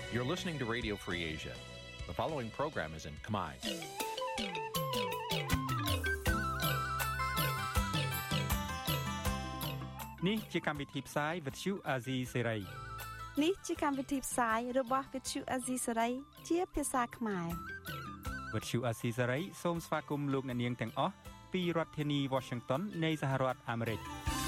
You're listening to Radio Free Asia. The following program is in Khmer. Nǐ chi càm bi tiệp xáy vệt chiu a zì sáy. Nǐ chi càm bi tiệp xáyរបស់វិទ្យុអាស៊ីសេរីជាភាសាខ្មែរវិទ្យុអាស៊ីសេរីសូមស្វាគមន៍លោកអ្នកនាងទាំងអស់ពីរដ្ឋធានី Washington នៃសហរដ្ឋអាមេរិក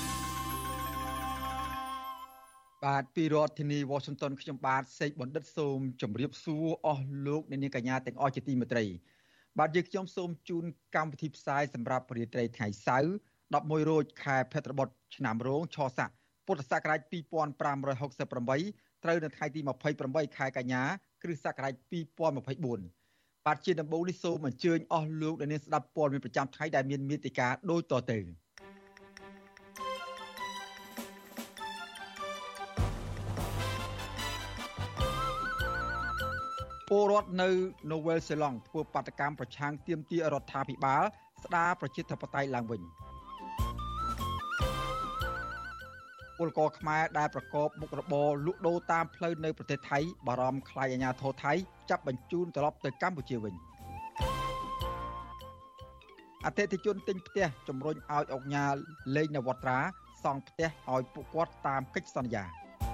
បាទពីរដ្ឋធានី Washington ខ្ញុំបាទសេកបណ្ឌិតសូមជម្រាបសួរអស់លោកអ្នកនាងកញ្ញាទាំងអស់ជាទីមេត្រីបាទយើងខ្ញុំសូមជូនកម្មវិធីផ្សាយសម្រាប់រាត្រីថ្ងៃសៅរ៍11រោចខែភទ្របទឆ្នាំរោងឆស័កពុទ្ធសករាជ2568ត្រូវនៅថ្ងៃទី28ខែកញ្ញា គ្រិស្តសករាជ2024បាទជាដំបូងនេះសូមអញ្ជើញអស់លោកអ្នកនាងស្ដាប់ព័ត៌មានប្រចាំថ្ងៃដែលមានមេត្តាដូចតទៅពលរដ្ឋនៅនូវែលសេឡង់ធ្វើបាតកម្មប្រឆាំងទាមទាររដ្ឋាភិបាលស្ដារប្រជាធិបតេយ្យឡើងវិញពលករខ្មែរដែលប្រកបមុខរបរលក់ដូរតាមផ្លូវនៅប្រទេសថៃបារម្ភខ្លាចអាជ្ញាធរថៃចាប់បញ្ជូនត្រឡប់ទៅកម្ពុជាវិញអតិថិជនទិញផ្ទះជំរុញឲ្យអង្គការលេងនវត្រាសង់ផ្ទះឲ្យពួកគាត់តាមកិច្ចសន្យា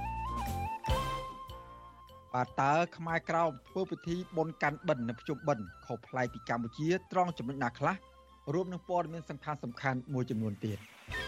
បាទតើខ្មែរក្រោមធ្វើពិធីបុណ្យកាន់បិណ្ឌនៅភ្ជុំបិណ្ឌខុសប្លែកពីកម្ពុជាត្រង់ចំណុចណាខ្លះរួមនឹងព័ត៌មានសំខាន់មួយចំនួនទៀត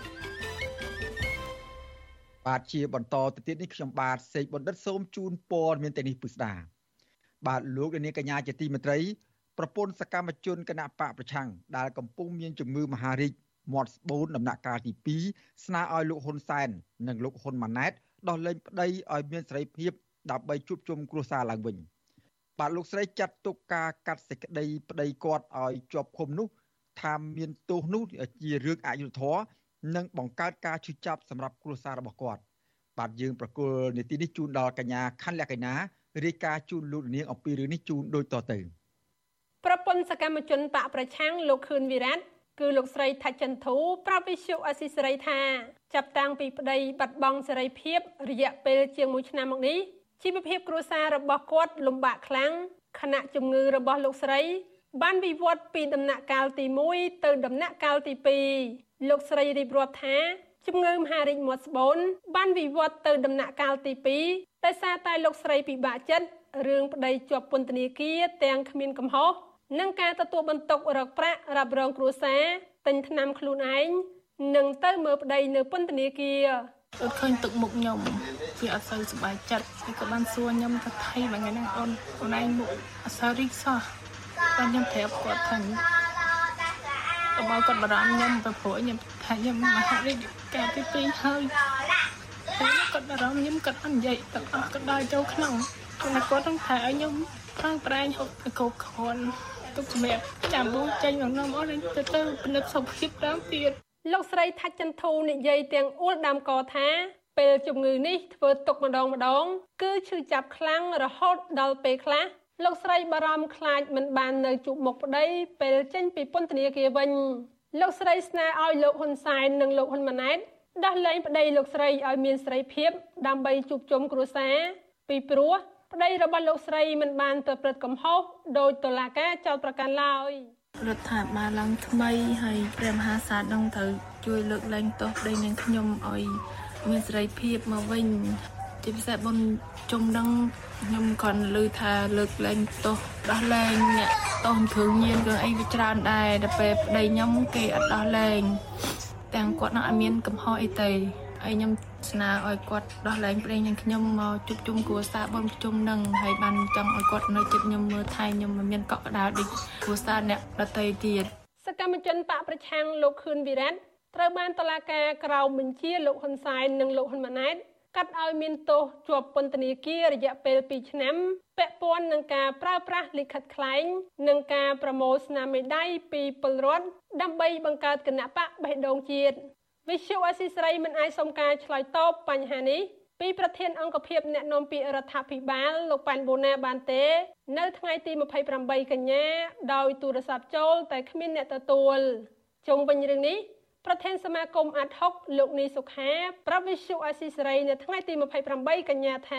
បាទជាបន្តទៅទៀតនេះខ្ញុំបាទសេកបណ្ឌិតសូមជូនព័ត៌មានទាំងនេះពិស្ដាបាទលោកនាងកញ្ញាជាទីមេត្រីប្រពន្ធសកម្មជនគណៈបកប្រឆាំងដែលកំពុងមានជំងឺមហារីកមាត់ស្បូនដំណាក់កាលទី2ស្នើឲ្យលោកហ៊ុនសែននិងលោកហ៊ុនម៉ាណែតដោះលែងប្តីឲ្យមានសេរីភាពដើម្បីជួបជុំគ្រួសារឡើងវិញបាទលោកស្រីចាត់ទុកការកាត់សេចក្តីប្តីគាត់ឲ្យជាប់ឃុំនោះថាមានទោសនោះជារឿងអយុត្តិធម៌និងបង្កើតការឈឺចាប់សម្រាប់គ្រួសាររបស់គាត់បាទយើងប្រកុលនីតិនេះជូនដល់កញ្ញាខាន់លក្ខិណារាយការណ៍ជូនលោកនាងអំពីរឿងនេះជូនដូចតទៅប្រពន្ធសកម្មជនបកប្រឆាំងលោកខឿនវិរៈគឺលោកស្រីថាច់ចន្ទធូប្រាប់វិទ្យុអស៊ីសេរីថាចាប់តាំងពីប្តីបាត់បង់សេរីភាពរយៈពេលជាង1ឆ្នាំមកនេះជីវភាពគ្រួសាររបស់គាត់លំបាកខ្លាំងខណៈជំងឺរបស់លោកស្រីបានវិវត្តពីដំណាក់កាលទី1ទៅដំណាក់កាលទី2លោកស្រីរៀបរាប់ថាជំងឺមហារីកមាត់ស្បូនបានវិវត្តទៅដំណាក់កាលទី2ដោយសារតែលោកស្រីពិបាកចិត្តរឿងប្តីជាប់ពន្ធនាគារទាំងគ្មានកំហុសនិងការទទួលបន្ទុករកប្រាក់រ៉ាប់រងគ្រួសារទិញថ្នាំខ្លួនឯងនិងទៅមើលប្តីនៅពន្ធនាគារអត់ឃើញទឹកមុខខ្ញុំវាអត់សូវសប្បាយចិត្តគេក៏បានសួរខ្ញុំថាថៃមួយថ្ងៃហ្នឹងអូនឯងមុខអត់សូវរីកសោះបានខ្ញុំប្រាប់គាត់ថាបើគាត់បារម្ភខ្ញុំទៅព្រោះខ្ញុំថាខ្ញុំមហារីកកាលទី2ហើយគាត់បារម្ភខ្ញុំគាត់អត់និយាយទាំងអស់គាត់ដើរចូលក្នុងគាត់ហ្នឹងថាឲ្យខ្ញុំប្រឹងប្រែងហូបទៅគ្រប់គ្រាន់ទុកសម្រាប់ចាំបួចេញក្នុងអស់ទៅពិនិត្យសុខភាពតាមទៀតលោកស្រីថាច់ចន្ទធូនិយាយទាំងអួលដាំកថាពេលជំងឺនេះធ្វើទុកម្ដងគឺឈឺចាប់ខ្លាំងរហូតដល់ពេលខ្លះលោកស្រីបារម្ភខ្លាចមិនបាននៅជួបមុខប្តីពេលចេញពីពន្ធនាគារវិញលោកស្រីស្នើឲ្យលោកហ៊ុនសែននិងលោកហ៊ុនម៉ាណែតដោះលែងប្តីលោកស្រីឲ្យមានសេរីភាពដើម្បីជួបជុំគ្រួសារពីព្រោះប្តីរបស់លោកស្រីមិនបានប្រព្រឹត្តកំហុសដោយតុលាការចោទប្រកាន់ឡើយរដ្ឋាភិបាលឡើងថ្មីហើយព្រះមហាក្សត្រនឹងត្រូវជួយលើកលែងទោសប្តីនឹងខ្ញុំឲ្យមានសេរីភាពមកវិញជាពិសេសបុណ្យជុំនឹងខ្ញុំគាត់ឮថាលើកលែងទោសដោះលែងអ្នកទោសគ្រឿងញៀនក៏អីវាច្រើនដែរដល់ពេលប្តីខ្ញុំគេអត់ដោះលែងទាំងគាត់នឹងអត់មានកំហុសអីទេហើយខ្ញុំស្នើឲ្យគាត់ដោះលែងប្តីនឹងខ្ញុំមកជួបជុំគ្រួសារបុណ្យជុំនឹងហើយបានចង់ឲ្យគាត់នៅជិតខ្ញុំមើលថែខ្ញុំមិនមានកក់ក្ដៅដូចគ្រួសារអ្នកដទៃទៀតសកម្មជនបកប្រឆាំងលោកខឿនវិរៈត្រូវបានតុលាការក្រៅបញ្ជាលោកហ៊ុនសែននិងលោកហ៊ុនម៉ាណែតកាត់ឲ្យមានទោសជាប់ពន្ធនាគាររយៈពេល2ឆ្នាំពាក់ព័ន្ធនឹងការប្រើប្រាស់លិខិតក្លែងនិងការប្រមូលស្នាមមេដៃពីពលរដ្ឋដើម្បីបង្កើតគណបកបេះដូងជាតិវិទ្យុអស៊ីសេរីមិនអាចសុំការឆ្លើយតបបញ្ហានេះពីប្រធានអង្គភិបអ្នកនាំពាក្យរដ្ឋាភិបាលលោកប៉ែនបូណាបានទេនៅថ្ងៃទី28កញ្ញាដោយទូរស័ព្ទចូលតែគ្មានអ្នកទទួលជុំវិញរឿងនេះប្រធានសមាគមអាត់ហុកលោកនីសុខាប្រាប់វិទ្យុអស៊ីសេរីនៅថ្ងៃទី28កញ្ញាថា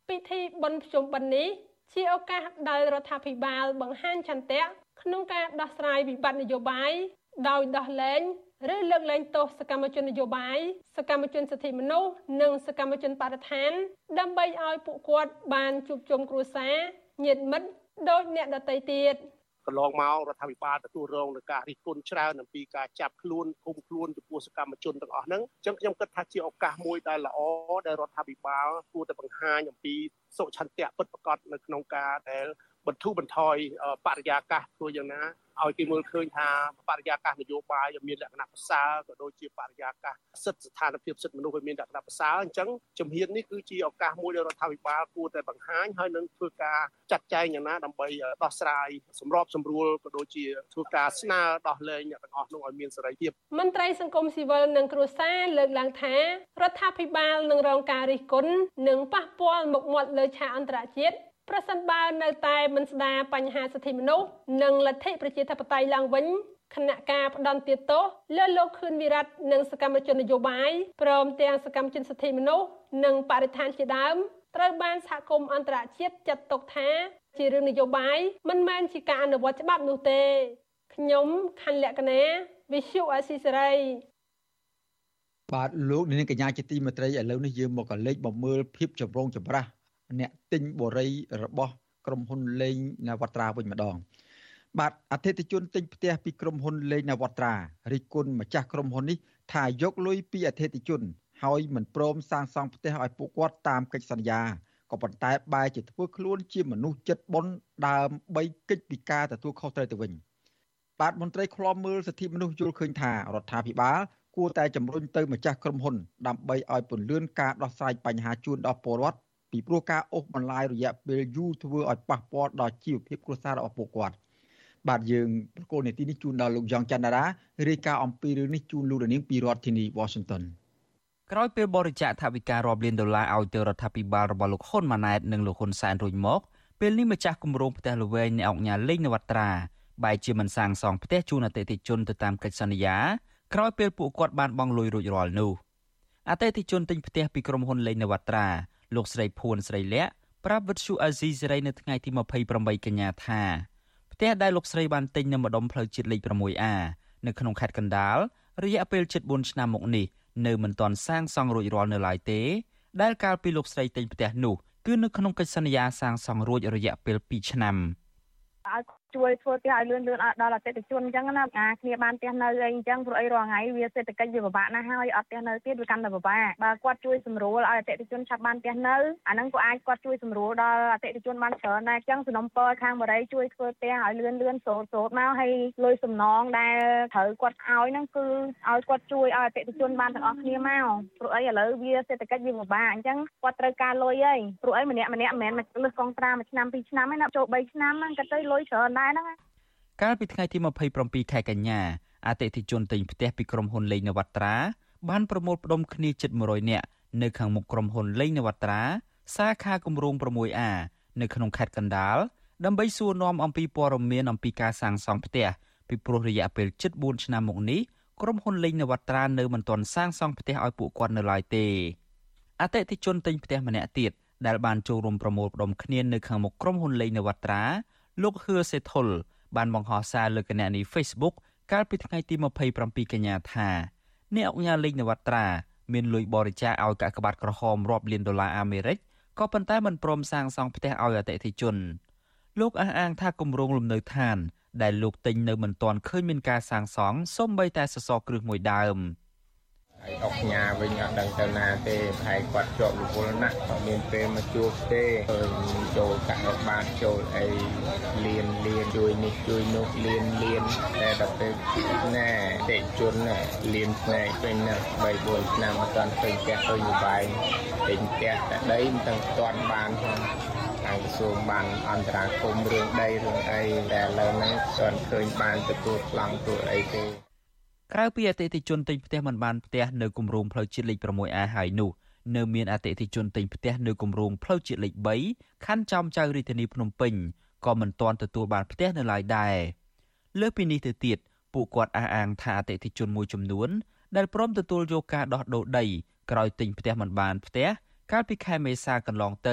ពិធីបុណ្យភ្ជុំបិណ្ឌនេះជាឱកាសដែលរដ្ឋាភិបាលបង្ហាញឆន្ទៈក្នុងការដោះស្រាយវិបត្តិនយោបាយដោយដោះលែងឬលើកលែងទោសសកម្មជននយោបាយសកម្មជនសិទ្ធិមនុស្សនិងសកម្មជនបរិស្ថានដើម្បីឲ្យពួកគាត់បានជួបជុំគ្រួសារញាតិមិត្តដោយអ្នកដទៃទៀតកន្លងមករដ្ឋាភិបាលទទួលរងនឹងការរិះគន់ច្រើនអំពីការចាប់ខ្លួនឃុំខ្លួនចំពោះសកម្មជនទាំងអស់ហ្នឹងអញ្ចឹងខ្ញុំគិតថាជាឱកាសមួយដែលល្អដែលរដ្ឋាភិបាលគួរតែបង្ហាញអំពីសុឆន្ទៈពិតប្រាកដនៅក្នុងការដែលបន្ធូរបន្ថយបរិយាកាសធ្វើយ៉ាងណាឲ្យគេមើលឃើញថាបរិយាកាសនយោបាយមានលក្ខណៈប្រសើរក៏ដូចជាបរិយាកាសសិទ្ធិស្ថានភាពសិទ្ធិមនុស្សមានលក្ខណៈប្រសើរអញ្ចឹងជំហាននេះគឺជាឱកាសមួយដែលរដ្ឋាភិបាលគួរតែបង្ហាញហើយនឹងធ្វើការចាត់ចែងយ៉ាងណាដើម្បីដោះស្រាយសម្របសម្រួលក៏ដូចជាធ្វើការស្នើដោះលែងអ្នកទាំងអស់នោះឲ្យមានសេរីភាពមន្ត្រីសង្គមស៊ីវិលនិងគ្រួសារលើកឡើងថារដ្ឋាភិបាលនឹងរងការរិះគន់និងប៉ះពាល់មុខមាត់លើឆាកអន្តរជាតិប្រសិនបើនៅតែមិនស្ដារបញ្ហាសិទ្ធិមនុស្សនិងលទ្ធិប្រជាធិបតេយ្យឡើងវិញគណៈការផ្ដន្ទាទោសលើលោកខឿនវិរៈនិងសកម្មជននយោបាយព្រមទាំងសកម្មជនសិទ្ធិមនុស្សនិងបរិស្ថានជាដើមត្រូវបានសហគមន៍អន្តរជាតិចាត់ទុកថាជារឿងនយោបាយមិនមែនជាការអនុវត្តច្បាប់នោះទេខ្ញុំខណ្ឌលក្ខណា Visu Asisari បាទលោកនាងកញ្ញាជាទីមេត្រីឥឡូវនេះយើងមកកលេចបំមើលភាពចម្រូងចម្រាសអ្នកទិញបូរីរបស់ក្រុមហ៊ុនលេងនវត្រាវិញម្ដងបាទអតិថិជនទិញផ្ទះពីក្រុមហ៊ុនលេងនវត្រារិះគន់ម្ចាស់ក្រុមហ៊ុននេះថាយកលុយពីអតិថិជនហើយមិនព្រមសាងសង់ផ្ទះឲ្យពួកគាត់តាមកិច្ចសន្យាក៏ប៉ុន្តែបែរជាធ្វើខ្លួនជាមនុស្សចិត្តបុណ្យដើម្បីកិច្ចពីការទទួលខុសត្រូវទៅវិញបាទមន្ត្រីឃ្លាំមើលសិទ្ធិមនុស្សយល់ឃើញថារដ្ឋាភិបាលគួរតែជំរុញទៅម្ចាស់ក្រុមហ៊ុនដើម្បីឲ្យពន្យាការដោះស្រាយបញ្ហាជូនដល់ពលរដ្ឋពីព្រោះការអូសបន្លាយរយៈពេលយូរធ្វើឲ្យប៉ះពាល់ដល់ជីវភាពគ្រួសាររបស់ពួកគាត់បាទយើងប្រកូលនីតិនេះជូនដល់លោកយ៉ងច័ន្ទរារាយការណ៍អំពីរឿងនេះជូនលោកនាងពីរដ្ឋធានី Washington ក្រោយពេលបរិច្ចាគថវិការាប់លានដុល្លារឲ្យទៅរដ្ឋាភិបាលរបស់លោកហ៊ុនម៉ាណែតនិងលោកហ៊ុនសែនរួចមកពេលនេះម្ចាស់គម្រោងផ្ទះល្វែងនៃអង្គការលេងនវត្រាបែរជាមិនសាងសង់ផ្ទះជូនអតិថិជនទៅតាមកិច្ចសន្យាក្រោយពេលពួកគាត់បានបង់លុយរួចរាល់នោះអតិថិជនទិញផ្ទះពីក្រុមហ៊ុនលេងនវត្រាលោកស្រីភួនស្រីលក្ខប្រាប់វិទ្យុអាស៊ីសេរីនៅថ្ងៃទី28កញ្ញាថាផ្ទះដែលលោកស្រីបានទិញនៅម្ដុំផ្លូវជាតិលេខ 6A នៅក្នុងខេត្តកណ្ដាលរយៈពេលជិត4ឆ្នាំមកនេះនៅមិនទាន់សាងសង់រួចរាល់នៅឡើយទេដែលកាលពីលោកស្រីទិញផ្ទះនោះគឺនៅក្នុងកិច្ចសន្យាសាងសង់រួចរយៈពេល2ឆ្នាំឲ្យជួយធ្វើផ្ទះឲ្យលឿនដល់អតិថិជនអញ្ចឹងណាគ្នាបានផ្ទះនៅអីអញ្ចឹងព្រោះអីរាល់ថ្ងៃវាសេដ្ឋកិច្ចវាពិបាកណាស់ហើយអត់ផ្ទះនៅទៀតវាកាន់តែពិបាកបើគាត់ជួយសម្រួលឲ្យអតិថិជនឆាប់បានផ្ទះនៅអាហ្នឹងក៏អាចគាត់ជួយសម្រួលដល់អតិថិជនបានច្រើនដែរអញ្ចឹងសំណុំពរខាងបរិយជួយធ្វើផ្ទះឲ្យលឿនសូត្រមកហើយលុយសំណងដែលត្រូវគាត់ឲ្យហ្នឹងគឺឲ្យគាត់ជួយឲ្យអតិថិជនបានទាំងអស់គ្នាមកព្រោះអីឥឡូវវាសេដ្ឋកិច្ចវាពិបាកអញ្ចឹងគាត់ត្រូវការលុយហើយព្រោះអីម្នាក់មិនមែនលើសកងត្រា1ឆ្នាំ2ឆ្នាំទេណាចូល3ឆ្នាំហ្នឹងគាត់ទៅលុយច្រើនដែរហ្នឹងកាលពីថ្ងៃទី27ខែកញ្ញាអតិថិជនទិញផ្ទះពីក្រុមហ៊ុនលេងនវត្រាបានប្រមូលផ្ដុំគ្នាជិត100នាក់នៅខាងមុខក្រុមហ៊ុនលេងនវត្រាសាខាគម្រោង 6A នៅក្នុងខេត្តកណ្ដាលដើម្បីសួរនាំអំពីព័ត៌មានអំពីការសាងសង់ផ្ទះពីព្រោះរយៈពេលជិត4ឆ្នាំមកនេះក្រុមហ៊ុនលេងនវត្រានៅមិនទាន់សាងសង់ផ្ទះឲ្យពួកគាត់នៅឡើយទេអតិថិជនទិញផ្ទះម្នាក់ទៀតដែលបានចូលរួមប្រមូលផ្ដុំគ្នានៅខាងមុខក្រុមហ៊ុនលេងនវត្រាលោកហឿសេថុលបានបង្ហោះសារលើគណនី Facebook កាលពីថ្ងៃទី27កញ្ញាថាអ្នកអង្គការលេងនវត្រាមានលុយបរិច្ចាគឲ្យកាកបាទក្រហមរាប់លានដុល្លារអាមេរិកក៏ប៉ុន្តែមិនព្រមសាងសង់ផ្ទះឲ្យអតិថិជនលោកអះអាងថាគម្រោងលំនៅឋានដែលលោកទិញនៅមិនទាន់ឃើញមានការសាងសង់សូម្បីតែសសរគ្រឹះមួយដើមហើយអុកញ៉ាវិញអត់ដឹងទៅណាទេប្រហែលគាត់ជាប់រវល់ណាស់អត់មានពេលមកជួបទេចូលកាក់បាទចូលអីលៀនជួយនេះជួយនោះលៀនតែដល់ពេលណែតិជនលៀនផ្នែកពេញណាស់ 3-4 ឆ្នាំអត់ទាន់ឃើញផ្ទះទៅយូរបែងទិញផ្ទះតែដីមិនទាំងទាន់បានផងខាងក្រសួងបានអន្តរាគមន៍រឿងដីរឿងអីតែឥឡូវហ្នឹងស្គាល់ឃើញបានទទួលប្លង់ទួលអីទេក្រៅពីអតិថិជនទិញផ្ទះមិនបានផ្ទះនៅគម្រោងផ្លូវជាតិលេខ 6A ហើយនោះនៅមានអតិថិជនទិញផ្ទះនៅគម្រោងផ្លូវជាតិលេខ 3 ខណ្ឌចំចៅរាជធានីភ្នំពេញក៏មិនទាន់ទទួលបានផ្ទះនៅឡើយដែរលើសពីនេះទៅទៀតពួកគាត់អះអាងថាអតិថិជនមួយចំនួនដែលព្រមទទួលយកការដោះដូរដីក្រោយទិញផ្ទះមិនបានផ្ទះកាលពីខែមេសាកន្លងទៅ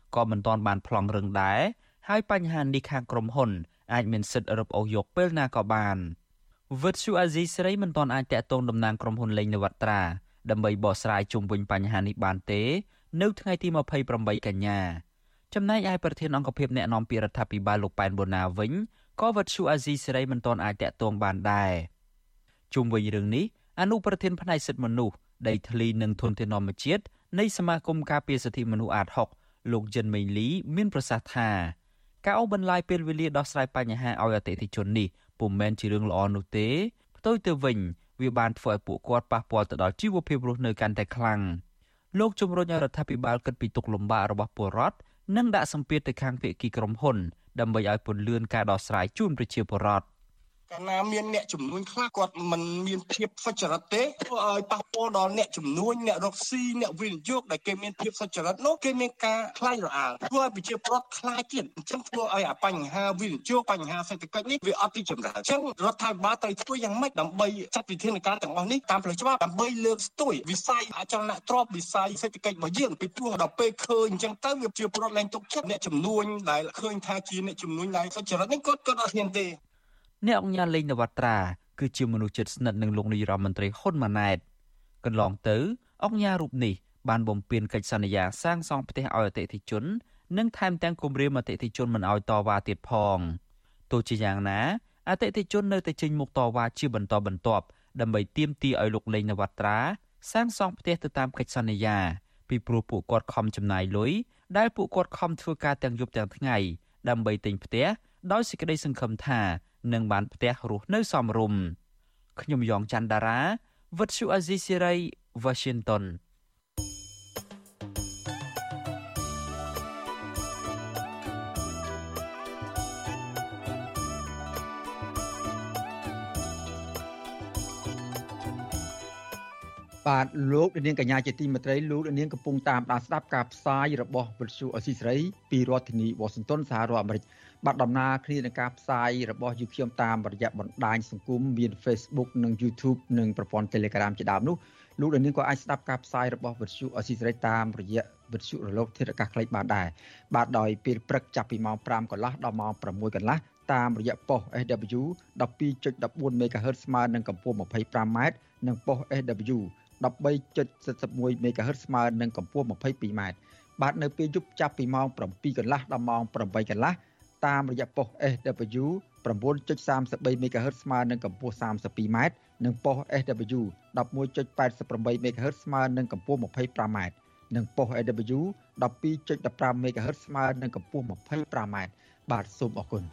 ក៏មិនទាន់បានប្លង់រឹងដែរហើយបញ្ហានេះខាងក្រុមហ៊ុនអាចមានសិទ្ធិរឹបអូសយកពេលណាក៏បានវិទ្យុអាស៊ីសេរីមិនទាន់អាចតាក់ទងតំណាងក្រុមហ៊ុនលេងនវត្រាដើម្បីបកស្រាយជុំវិញបញ្ហានេះបានទេនៅថ្ងៃទី28កញ្ញាចំណែកឯប្រធានអង្គភិបអ្នកនាំពាក្យរដ្ឋាភិបាលលោកប៉ែនបូណាវិញក៏វិទ្យុអាស៊ីសេរីមិនទាន់អាចតាក់ទងបានដែរជុំវិញរឿងនេះអនុប្រធានផ្នែកសិទ្ធិមនុស្សដីធ្លីនិងធនធានធម្មជាតិនៃសមាគមការពារសិទ្ធិមនុស្សអាត6លោកយិនមេងលីមានប្រសាសន៍ថាការអូសបន្លាយពេលវេលាដោះស្រាយបញ្ហាឲ្យអតិថិជននេះពុំមែនជារឿងល្អនោះទេផ្ទុយទៅវិញវាបានធ្វើឲ្យពួកគាត់ប៉ះពាល់ទៅដល់ជីវភាពរស់នៅកាន់តែខ្លាំងលោកជំរុញឲ្យរដ្ឋាភិបាលគិតពីទុក្ខលំបាករបស់ពលរដ្ឋនិងដាក់សម្ពាធទៅខាងភាគីក្រុមហ៊ុនដើម្បីឲ្យពន្លឿនការដោះស្រាយជូនប្រជាពលរដ្ឋកាលណាមានអ្នកជំនួញខ្លះគាត់មិនមានភាពសុចរិតទេធ្វើឲ្យប៉ះពាល់ដល់អ្នកជំនួញអ្នករកស៊ីអ្នកវិនិយោគដែលគេមានភាពសុចរិតនោះគេមានការខ្លាចរអាលធ្វើឲ្យប្រជាពលរដ្ឋខ្លាចទៀតអញ្ចឹងធ្វើឲ្យអាបញ្ហាវិនិយោគបញ្ហាសេដ្ឋកិច្ចនេះវាអត់ទីចម្រើនអញ្ចឹងរដ្ឋាភិបាលត្រូវធ្វើយ៉ាងម៉េចដើម្បីចាត់វិធានការទាំងអស់នេះតាមផ្លូវច្បាប់ដើម្បីលើកស្ទួយវិស័យអចលនទ្រព្យវិស័យសេដ្ឋកិច្ចរបស់យើងពីព្រោះដល់ពេលឃើញអញ្ចឹងទៅវាប្រជាពលរដ្ឋឡើងទុកចិត្តអ្នកជំនួញដែលឃើញថាជាអ្នកជំនួញដែលសុចរិតនេះគាត់អត់ហ៊ានទេអ្នកអង្គការលេងនវត្រាគឺជាមនុស្សជិតស្និទ្ធនឹងលោកនាយរដ្ឋមន្ត្រីហ៊ុនម៉ាណែតកន្លងទៅអង្គការរូបនេះបានបំពេញកិច្ចសន្យាសាងសង់ផ្ទះឲ្យអតិថិជននិងថែមទាំងគម្រាមអតិថិជនមិនឲ្យតវ៉ាទៀតផងទោះជាយ៉ាងណាអតិថិជននៅតែចេញមុខតវ៉ាជាបន្តបន្ទាប់ដើម្បីទាមទារឲ្យលោកលេងនវត្រាសាងសង់ផ្ទះទៅតាមកិច្ចសន្យាពីព្រោះពួកគាត់ខំចំណាយលុយដែលពួកគាត់ខំធ្វើការទាំងយប់ទាំងថ្ងៃដើម្បីទិញផ្ទះដោយសេចក្តីសង្ឃឹមថានឹងបានផ្ទះរស់នៅសមរម្យខ្ញុំយ៉ងច័ន្ទដារាវិទ្យុអាស៊ីសេរី Washington បាទលោកនាងកញ្ញាជាទីមេត្រីលោកនាងកំពុងតាមដានស្ដាប់ការផ្សាយរបស់វិទ្យុអាស៊ីសេរីពីរដ្ឋធានី Washington សហរដ្ឋអាមេរិកបាទដំណើរគ្នានឹងការផ្សាយរបស់យើងខ្ញុំតាមរយៈបណ្ដាញសង្គមមាន Facebook និង YouTube និងប្រព័ន្ធ Telegram ជាដើមនោះលោកនាងក៏អាចស្ដាប់ការផ្សាយរបស់វិទ្យុអាស៊ីសេរីតាមរយៈវិទ្យុរលកធាតុអាកាសខ្លីបានដែរបាទដោយពេលព្រឹកចាប់ពីម៉ោង 5 កន្លះដល់ម៉ោង 6 កន្លះតាមរយៈប៉ុស SW 12.14 MHz ស្មើនឹងកម្ពស់ 25m និងប៉ុស SW 13.71 MHz ស្មើនឹងកម្ពស់ 22m បាទនៅពេលយប់ចាប់ពីម៉ោង 7 កន្លះដល់ម៉ោង 8 កន្លះតាមរយៈប៉ុស SW 9.33 MHz ស្មើនឹងកម្ពស់ 32m និងប៉ុស SW 11.88 MHz ស្មើនឹងកម្ពស់ 25m និងប៉ុស SW 12.15 MHz ស្មើនឹងកម្ពស់ 25m បាទសូមអរគុណ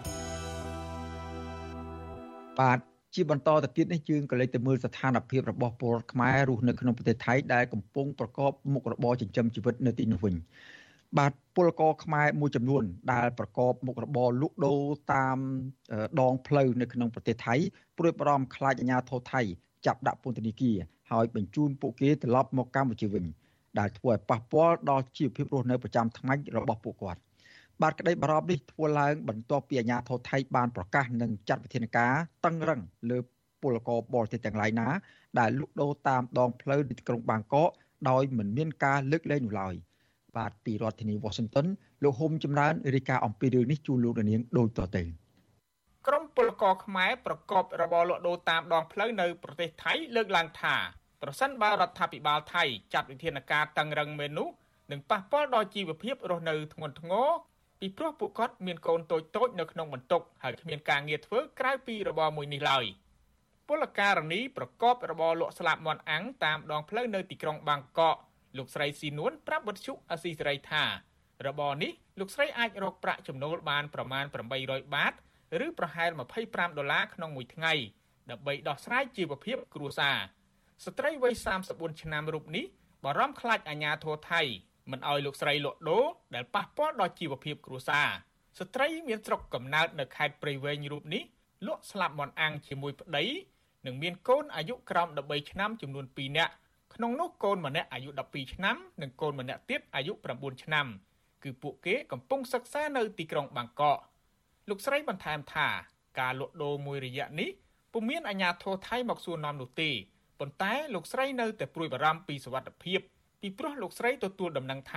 បាទជាបន្តទៅទៀតនេះយើងក៏លេចទៅមើលស្ថានភាពរបស់ពលរដ្ឋខ្មែររស់នៅក្នុងប្រទេសថៃដែលកំពុងប្រកបមុខរបរចិញ្ចឹមជីវិតនៅទីនោះវិញបាទពលករខ្មែរមួយចំនួនដែលប្រកបមុខរបរលក់ដូរតាមដងផ្លូវនៅក្នុងប្រទេសថៃព្រួយបារម្ភខ្លាចអាជ្ញាធរថៃចាប់ដាក់ពន្ធនាគារហើយបញ្ជូនពួកគេត្រឡប់មកកម្ពុជាវិញដែលធ្វើឲ្យប៉ះពាល់ដល់ជីវភាពរស់នៅប្រចាំថ្ងៃរបស់ពួកគាត់បាទក្តីបារម្ភនេះធ្វើឡើងបន្ទាប់ពីអាជ្ញាធរថៃបានប្រកាសនិងចាត់វិធានការតឹងរឹងលើពលករបរទេសទាំងឡាយណាដែលលក់ដូរតាមដងផ្លូវនៅក្រុងបាងកកដោយមិនមានការលើកលែងនោះឡើយបាទពីរដ្ឋធានី Washington លោកហុំចម្រើនរាយការណ៍អំពីរឿងនេះជូនលោកនាងដូចតទៅក្រុមពលករខ្មែរប្រកបរបរលក់ដូរតាមដងផ្លូវនៅប្រទេសថៃលើកឡើងថាប្រសិនបើរដ្ឋាភិបាលថៃចាត់វិធានការតឹងរឹងមែននោះនឹងប៉ះពាល់ដល់ជីវភាពរស់នៅធ្ងន់ធ្ងរពីព្រោះពួកគាត់មានកូនតូចៗនៅក្នុងបន្ទប់ហើយគ្មានការងារធ្វើក្រៅពីរបរមួយនេះឡើយពលករនីប្រកបរបរលក់ស្លាបមាន់អាំងតាមដងផ្លូវនៅទីក្រុងបាងកកលោកស្រីស៊ីនួនប្រាប់វិទ្យុអាស៊ីសេរីថារបរនេះលោកស្រីអាចរកប្រាក់ចំណូលបានប្រមាណ800បាតឬប្រហែល$25ក្នុងមួយថ្ងៃដើម្បីដោះស្រាយជីវភាពគ្រួសារស្ត្រីវ័យ34ឆ្នាំរូបនេះបារម្ភខ្លាចអាជ្ញាធរថៃមិនឲ្យលោកស្រីលក់ដូរដែលប៉ះពាល់ដល់ជីវភាពគ្រួសារស្ត្រីមានស្រុកកំណើតនៅខេត្តព្រៃវែងរូបនេះលក់ស្លាបមាន់អាំងជាមួយប្តីនិងមានកូនអាយុក្រោម13ឆ្នាំចំនួន2នាក់ក្នុងនោះកូនម្នាក់អាយុ12ឆ្នាំនិងកូនម្នាក់ទៀតអាយុ9ឆ្នាំគឺពួកគេកំពុងសិក្សានៅទីក្រុងបាងកកលោកស្រីបន្ថែមថាការលក់ដូរមួយរយៈនេះពុំមានអាជ្ញាធរថៃមកសួរនាំនោះទេប៉ុន្តែលោកស្រីនៅតែព្រួយបារម្ភពីសុវត្ថិភាពពីព្រោះលោកស្រីទទួលដំណឹងថា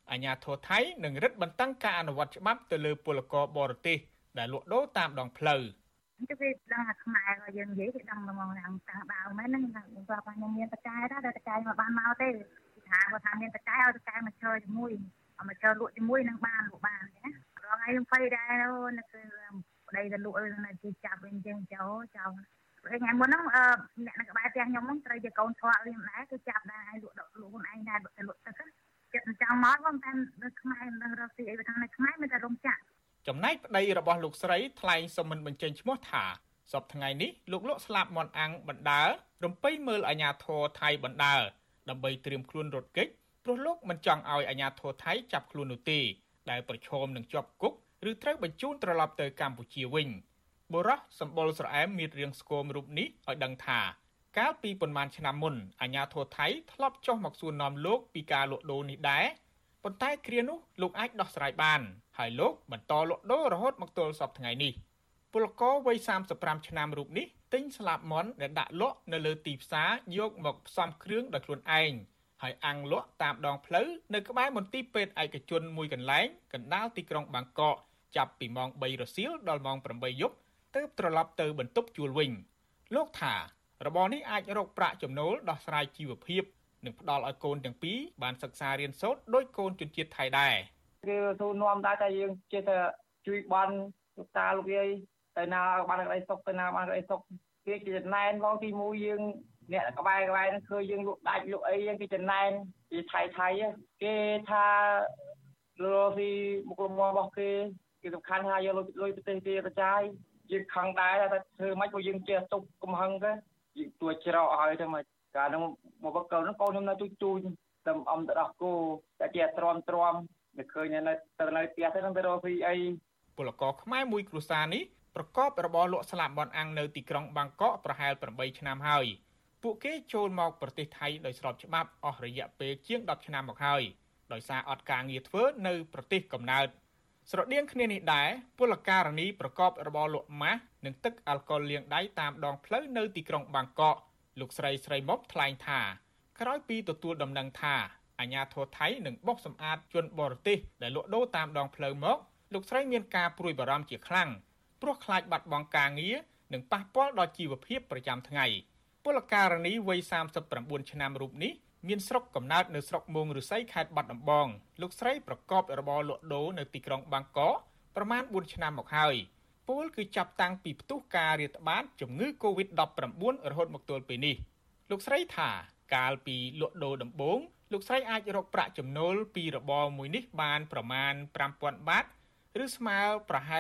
អាជ្ញាធរថៃនឹងរឹតបន្តឹងការអនុវត្តច្បាប់ទៅលើពលករបរទេសដែលលក់ដូរតាមដងផ្លូវគឺវាដឹងថាខ្មែរក៏យើងនិយាយគេដឹងមកខាងដើមហ្នឹងគាត់ថាមានតកែដែរតកែមកបានមកទេថាគាត់ថាមានតកែឲ្យតកែមកchơiជាមួយមកchơiលក់ជាមួយនឹងបានលក់បានណារងឯងភ័យដែរនៅគឺប្តីទៅលក់នៅទីចាប់វិញចឹងចោលថ្ងៃមុនហ្នឹងអ្នកនៅក្បែរផ្ទះខ្ញុំហ្នឹងត្រូវជាកូនឆ្លក់វិញម្ល៉េះគឺចាប់ដែរឲ្យលក់ខ្លួនឯងដែរទៅលក់ទឹកចិត្តចង់មកតែនៅខ្មែរនៅរកស៊ីអីទៅខាងនៅខ្មែរមានតែរោងចក្រចំណែកប្តីរបស់លោកស្រីថ្លែងសុំមិនបញ្ចេញឈ្មោះថាសប្តាហ៍ថ្ងៃនេះលោកលក់ស្លាប់មាន់អាំងបណ្ដើររំពៃមើលអាជ្ញាធរថៃបណ្ដើរដើម្បីត្រៀមខ្លួនរត់គេចព្រោះលោកមិនចង់ឲ្យអាជ្ញាធរថៃចាប់ខ្លួននោះទេដែលប្រឈមនឹងជាប់គុកឬត្រូវបញ្ជូនត្រឡប់ទៅកម្ពុជាវិញបុរសសម្បុរស្រអែមមានរាងស្គមរូបនេះឲ្យដឹងថាកាលពីប៉ុន្មានឆ្នាំមុនអាជ្ញាធរថៃធ្លាប់ចុះមកសួរនាំលោកពីការលក់ដូរនេះដែរប៉ុន្តែគ្រានោះលោកអាចដោះស្រាយបានហើយលោកបន្តលក់ដូររហូតមកទល់សប្តាហ៍ថ្ងៃនេះពលករវ័យ35ឆ្នាំរូបនេះទិញស្លាបមាន់ដែលដាក់លក់នៅលើទីផ្សារយកមកផ្សំគ្រឿងដោយខ្លួនឯងហើយអាំងលក់តាមដងផ្លូវនៅក្បែរមន្ទីរពេទ្យឯកជនមួយកន្លែងកណ្ដាលទីក្រុងបាងកកចាប់ពីម៉ោង3រសៀលដល់ម៉ោង8យប់ទើបត្រឡប់ទៅបន្ទប់ជួលវិញលោកថារបរនេះអាចរកប្រាក់ចំណូលដោះស្រាយជីវភាពនិងផ្ដល់ឲ្យកូនទាំងពីរបានសិក្សារៀនសូត្រដោយកូនជនជាតិថៃដែរគឺទូនាំដែរតែយើងចេះតែជួយបានលោកតាលោកយាយទៅណាបានក្តីសុខទៅណាបានក្តីសុខគេចំណែនមកទី1យើងអ្នកក្បែរហ្នឹងឃើញយើងលក់ដាច់លក់អីយើងគេចំណែនពីថៃគេថាលុយមុខលំរបស់គេសំខាន់ថាយកលុយប្រទេសគេប្រចាយយើងខឹងដែរតែធ្វើម៉េចក៏យើងចេះទប់កំហឹងទៅយើងទួច្រកឲ្យទៅមកកាលហ្នឹងមកបកកូនហ្នឹងកូនខ្ញុំនៅទូចតែអំទៅដោះគោតែជាទ្រាំមិនឃើញនៅផ្ទះទៅនឹងទៅរកស៊ីអីពលករខ្មែរមួយគ្រួសារនេះប្រកបរបរលក់ស្លាបមាន់អាំងនៅទីក្រុងបាងកកប្រហែល8ឆ្នាំហើយពួកគេចូលមកប្រទេសថៃដោយស្របច្បាប់អស់រយៈពេលជាង10ឆ្នាំមកហើយដោយសារអត់ការងារធ្វើនៅប្រទេសកំណើតស្រដៀងគ្នានេះដែរពលករនីប្រកបរបរលក់ម៉ាស់និងទឹកអាល់កុលលាងដៃតាមដងផ្លូវនៅទីក្រុងបាងកកលោកស្រីមុកថ្លែងថាក្រោយពីទទួលដំណឹងថាអាជ្ញាធរថៃនឹងបោសសម្អាតជនបរទេសដែលលក់ដូរតាមដងផ្លូវមកលោកស្រីមានការព្រួយបារម្ភជាខ្លាំងព្រោះខ្លាចបាត់បង់ការងារនិងប៉ះពាល់ដល់ជីវភាពប្រចាំថ្ងៃពលករនីវ័យ39ឆ្នាំរូបនេះមានស្រុកកំណើតនៅស្រុកមោងឫស្សីខេត្តបាត់ដំបងលោកស្រីប្រកបរបរលក់ដូរនៅទីក្រុងបាងកកប្រមាណ4ឆ្នាំមកហើយពលគឺចាប់តាំងពីផ្ទុះការរាតត្បាតជំងឺ Covid-19 រហូតមកទល់ពេលនេះលោកស្រីថាកាលពីលក់ដូរដំបូងលោកស្រីអាចរកប្រាក់ចំណូលពីរបរមួយនេះបានប្រមាណ 5,000 បាតឬស្មើប្រហែល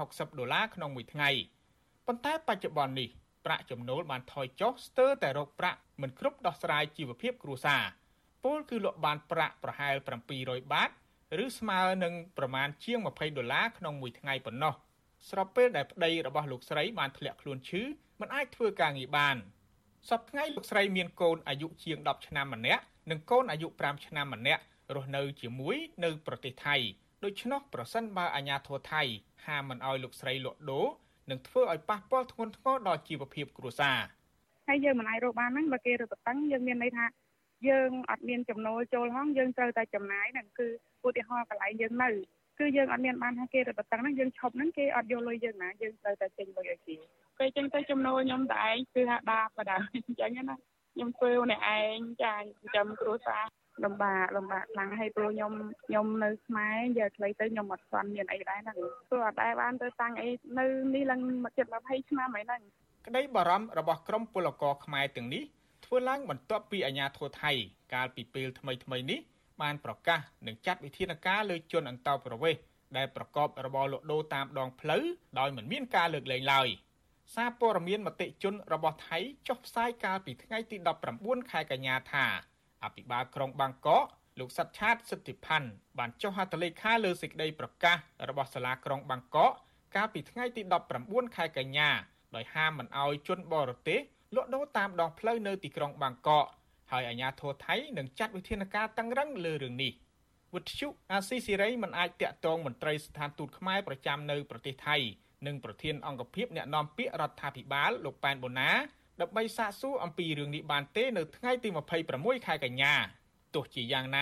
$160ក្នុងមួយថ្ងៃប៉ុន្តែបច្ចុប្បន្ននេះប្រាក់ចំណូលបានថយចុះស្ទើរតែរកប្រាក់មិនគ្រប់ដោះស្រាយជីវភាពគ្រួសារពលគឺលក់បានប្រាក់ប្រហែល$700បាតឬស្មើនឹងប្រមាណជាង$20ក្នុងមួយថ្ងៃប៉ុណ្ណោះស្របពេលដែលប្តីរបស់លោកស្រីបានធ្លាក់ខ្លួនឈឺមិនអាចធ្វើការងារបានសប្តាហ៍ថ្ងៃលោកស្រីមានកូនអាយុជាង10ឆ្នាំម្នាក់និងកូនអាយុ5ឆ្នាំម្នាក់រស់នៅជាមួយនៅប្រទេសថៃដូច្នោះប្រសិនបើអាជ្ញាធរថៃហាមមិនឲ្យលោកស្រីលក់ដូរនឹងធ្វើឲ្យប៉ះពាល់ធ្ងន់ធ្ងរដល់ជីវភាពគ្រួសារហើយយើងមិនអាចរកបានហ្នឹងបើគេរកតឹងយើងមានន័យថាយើងអត់មានចំណូលចូលហងយើងត្រូវតែចំណាយហ្នឹងគឺឧទាហរណ៍កន្លែងយើងនៅគឺយើងអត់មានបានថាគេរកតឹងហ្នឹងយើងឈប់ហ្នឹងគេអត់យកលុយយើងណាយើងត្រូវតែចេញលុយឲ្យគេពេលចឹងទៅចំណូលខ្ញុំតែឯងគឺថាដាបបដាអញ្ចឹងណាខ្ញុំធ្វើម្នាក់ឯងចាចាំគ្រួសារលំបាកខ្លាំងហើយព្រោះខ្ញុំនៅខ្មែរយកខ្លីទៅខ្ញុំអត់ស្គាល់មានអីដែរហ្នឹងព្រោះអត់ដែរបានទៅតាំងអីនៅនេះឡើងជិត20ឆ្នាំហើយហ្នឹងក្តីបារម្ភរបស់ក្រុមពលករខ្មែរទាំងនេះធ្វើឡើងបន្ទាប់ពីអាជ្ញាធរថៃកាលពីពេលថ្មីនេះបានប្រកាសនឹងចាត់វិធានការលើជនអន្តោប្រវេសន៍ដែលប្រកបរបរលក់ដូរតាមដងផ្លូវដោយមិនមានការលើកលែងឡើយសារព័ត៌មានមតិជនរបស់ថៃចុះផ្សាយកាលពីថ្ងៃទី19ខែកញ្ញាថាអភិបាលក្រុងបាងកកលោកសច្ឆាតសិទ្ធិផាន់បានចុះហត្ថលេខាលើសេចក្តីប្រកាសរបស់សាលាក្រុងបាងកកកាលពីថ្ងៃទី19ខែកញ្ញាដោយហាមមិនឲ្យជនបរទេសលក់ដូរតាមដងផ្លូវនៅទីក្រុងបាងកកហើយអាជ្ញាធរថៃនឹងចាត់វិធានការតឹងរ៉ឹងលើរឿងនេះវិទ្យុអាស៊ីសេរីមិនអាចតាក់ទងមន្ត្រីស្ថានទូតខ្មែរប្រចាំនៅប្រទេសថៃនិងប្រធានអង្គភិបអ្នកនាំពាក្យរដ្ឋាភិបាលលោកប៉ែនបូណាដើម្បីសាកសួរអំពីរឿងនេះបានទេនៅថ្ងៃទី26ខែកញ្ញាទោះជាយ៉ាងណា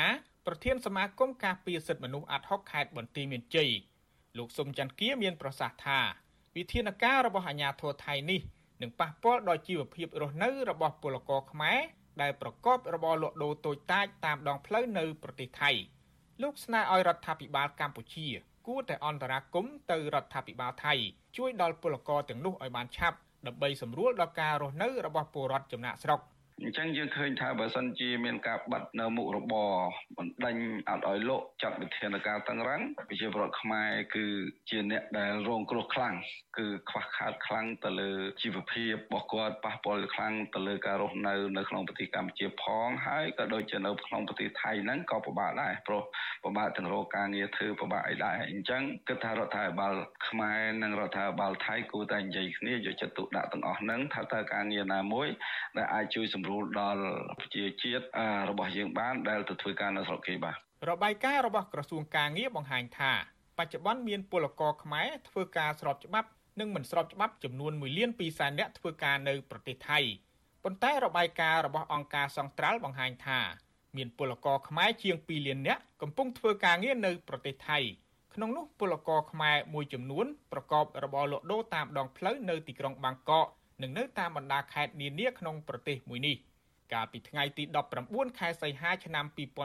ប្រធានសមាគមការពារសិទ្ធិមនុស្សអាត់ហុកខេត្តបន្ទាយមានជ័យលោកសុំច័ន្ទគាមានប្រសាសន៍ថាវិធានការរបស់អាជ្ញាធរថៃនេះនឹងប៉ះពាល់ដល់ជីវភាពរស់នៅរបស់ពលករខ្មែរដែលប្រកបរបរលក់ដូរតូចតាចតាមដងផ្លូវនៅប្រទេសថៃលោកស្នើឲ្យរដ្ឋាភិបាលកម្ពុជាគួរតែអន្តរាគមន៍ទៅរដ្ឋាភិបាលថៃជួយដល់ពលករទាំងនោះឲ្យបានឆាប់ដើម្បីសម្រួលដល់ការរស់នៅរបស់ពលរដ្ឋចំណាក់ស្រុកអញ្ចឹងយើងឃើញថាបើសិនជាមានការបាត់នៅមុខរបរបណ្ដេញអត់ឲ្យលក់ចាត់វិធានការតឹងរ៉ឹងប្រជាពលរដ្ឋខ្មែរគឺជាអ្នកដែលរងគ្រោះខ្លាំងគឺខ្វះខាតខ្លាំងទៅលើជីវភាពរបស់គាត់ប៉ះពាល់ខ្លាំងទៅលើការរស់នៅក្នុងប្រទេសកម្ពុជាផងហើយក៏ដូចជានៅក្នុងប្រទេសថៃហ្នឹងក៏ពិបាកដែរព្រោះពិបាកទាំងរកការងារធ្វើពិបាកអីដែរអញ្ចឹងគិតថារដ្ឋាភិបាលខ្មែរនិងរដ្ឋាភិបាលថៃគួរតែនិយាយគ្នាយកចិត្តទុកដាក់ទាំងអស់ហ្នឹងថាតើការងារណាមួយដែលអាចជួយសម្រួលដល់ប្រជាជាតិរបស់យើងបានដែលទៅធ្វើការនៅស្រុកគេបាទរបាយការណ៍របស់ក្រសួងការងារបង្ហាញថាបច្ចុប្បន្នមានពលករខ្មែរធ្វើការស្របច្បាប់និងមិនស្របច្បាប់ចំនួន1.2 លាននាក់ធ្វើការនៅប្រទេសថៃប៉ុន្តែរបាយការណ៍របស់អង្គការសង្ត្រាល់បង្ហាញថាមានពលករខ្មែរជាង2 លាននាក់កំពុងធ្វើការងារនៅប្រទេសថៃក្នុងនោះពលករខ្មែរមួយចំនួនប្រកបរបរលក់ដូរតាមដងផ្លូវនៅទីក្រុងបាងកកនិងនៅតាមបណ្ដាខេត្តនានាក្នុងប្រទេសមួយនេះកាលពីថ្ងៃទី19ខែសីហាឆ្នាំ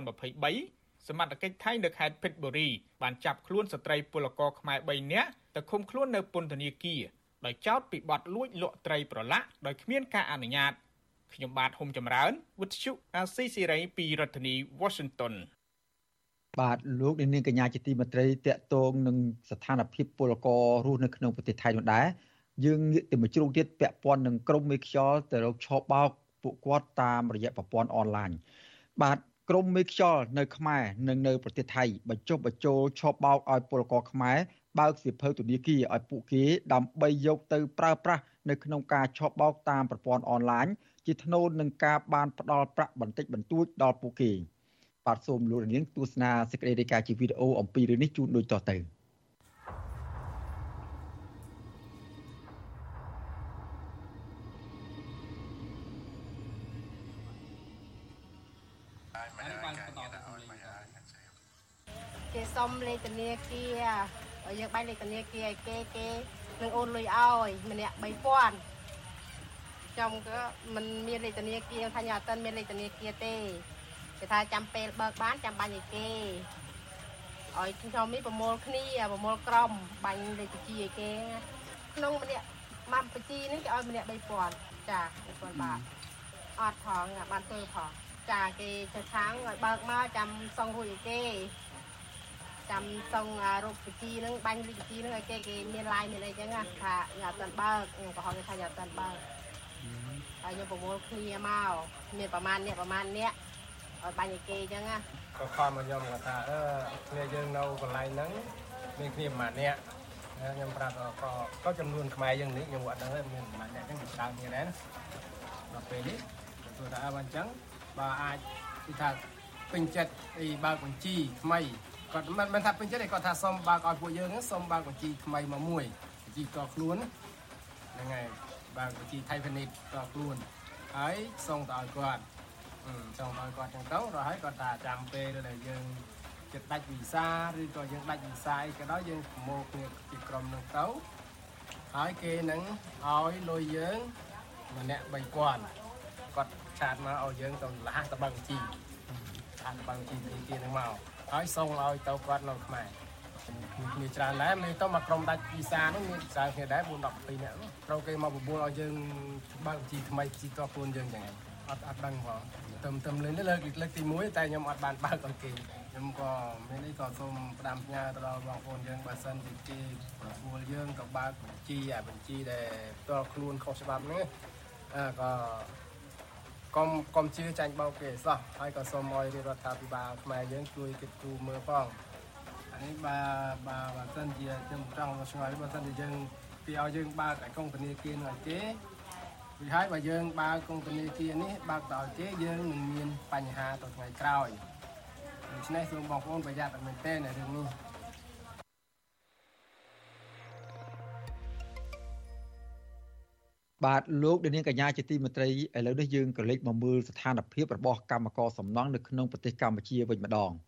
2023សមត្ថកិច្ចថៃនៅខេត្តពេជ្របុរីបានចាប់ខ្លួនស្ត្រីពលករខ្មែរ3នាក់ទៅឃុំខ្លួននៅពន្ធនាគារដោយចោទពីបទលួចលក់ត្រីប្រឡាក់ដោយគ្មានការអនុញ្ញាតខ្ញុំបាទហុំចម្រើនវិទ្យុអាស៊ីសេរីពីរដ្ឋធានី Washington បាទលោកនាងកញ្ញាជាទីមេត្រីតកតងនឹងស្ថានភាពពលកររស់នៅក្នុងប្រទេសថៃនោះដែរយើងងាកទៅមួយជ្រុងទៀតពាក់ព័ន្ធនឹងក្រុមមេខ្យល់ទៅរកឆោបបោកពួកគាត់តាមរយៈប្រព័ន្ធអនឡាញបាទក្រុមមេខ្យល់នៅខ្មែរនិងនៅប្រទេសថៃបញ្ចុះបញ្ចូលឆោបបោកឲ្យពលករខ្មែរបើកសៀវភៅធនាគារឲ្យពួកគេដើម្បីយកទៅប្រើប្រាស់នៅក្នុងការឆោបបោកតាមប្រព័ន្ធអនឡាញជាថ្នូរនឹងការបានផ្ដល់ប្រាក់បន្តិចបន្តួចដល់ពួកគេបាទសូមលោកនាងទស្សនាសេចក្តីរាយការណ៍ជាវីដេអូអំពីរឿងនេះជូនដូចតទៅគេសុំលេខធនាគារយើងបាយលេខធនាគារឲ្យគេនឹងអូនលុយឲ្យម្នាក់ 3,000 ចំក៏មិនមានលេខធនាគារថាញ៉ាតិនមានលេខធនាគារទេគេថាចាំពេលបើកបានចាំបាញ់ឲ្យគេឲ្យខ្ញុំនេះប្រមូលគ្នាប្រមូលក្រុមបាញ់លេខបញ្ជីឲ្យគេក្នុងម្នាក់មកបញ្ជីនេះគេឲ្យម្នាក់ 3,000 ចា 3,000 បាតអត់ផងបានធ្វើផងចាគេទៅខាងឲ្យបើកមកចាំសងរួចឲ្យគេចាំសងរូបបញ្ជីហ្នឹងបាញ់លេខបញ្ជីហ្នឹងឲ្យគេមាន line មានអីចឹងថាញ៉ាំតាន់បើកខ្ញុំក៏ហៅថាញ៉ាំតាន់បើកហើយខ្ញុំប្រមូលគ្នាមកមានប្រមាណអ្នកឲ្យបាញ់ឲ្យគេចឹងក៏ខំមកខ្ញុំគាត់ថាគ្នាយើងនៅកន្លែងហ្នឹងមានគ្នាប្រមាណអ្នកខ្ញុំប្រាប់ក៏ចំនួនខ្មែរយើងនេះខ្ញុំអត់ដឹងទេមានប្រមាណអ្នកចឹងច្រើនគ្នាដែរដល់ពេលនេះគាត់ថាអញ្ចឹងបើអាចគឺថាពេញចិត្តអីបើកបញ្ជីថ្មីគាត់មិនថាពេញចិត្តទេគាត់ថាសុំបើកឲ្យពួកយើងសុំបើកបញ្ជីថ្មីមកមួយបញ្ជីតខ្លួនហ្នឹងហើយបើកបញ្ជីថៃភានិតតខ្លួនហើយส่งទៅឲ្យគាត់ส่งទៅឲ្យគាត់ចឹងទៅរហូតគាត់ថាចាំពេលដែលយើងចិត្តដាច់វីសាឬក៏យើងដាច់វីសាអីក៏ដោយយើងប្រមូលគ្នាជាក្រុមនឹងទៅហើយគេនឹងឲ្យលុយយើងម្នាក់ 3,000 គាត់ឆាតមកឲ្យយើងទៅលះទៅបើកបញ្ជីអានបើកបញ្ជីទីនឹងមកហើយส่งឲ្យទៅគាត់នៅខ្មែរមានច្រើនដែរមានទៅមកក្រុមដាច់វីសានោះមានច្រើនគ្នាដែរ 4-12 នាក់ត្រូវគេមកបបួលឲ្យយើងបើកបញ្ជីថ្មីបញ្ជីតខ្លួនយើងចឹងអត់ដឹងផងទៅលេងលើកទី1តែខ្ញុំអត់បានបើកឲ្យគេខ្ញុំក៏មាននេះក៏សូមផ្ដាំផ្ញើទៅដល់បងប្អូនយើងបើសិនជាគេប្រគល់យើងក៏បើកបញ្ជីដែលផ្ទាល់ខ្លួនខុសច្បាប់ហ្នឹងក៏កុំជឿចាញ់បោកគេសោះហើយក៏សូមឲ្យរដ្ឋាភិបាលខ្មែរយើងជួយគិតគូរមើលផងអានេះបើសិនជាខ្ញុំចង់ឆ្ងល់បើសិនជាយើងគេឲ្យយើងបើកឲ្យកុងធនាគារនឹងឲ្យគេvì hai bà dương ba công ty kia ní ba tàu chế dương mình miền Pành Hà từ ngày cào mình nay xuống bọc ôn bây giờ tại mình tên này được luôn បាទលោកនាងកញ្ញាជាទីមេត្រីឥឡូវនេះយើងក៏លេចមកមើលស្ថានភាពរបស់កម្មករសំណង់នៅក្នុងប្រទេសកម្ពុជាវិញម្ដង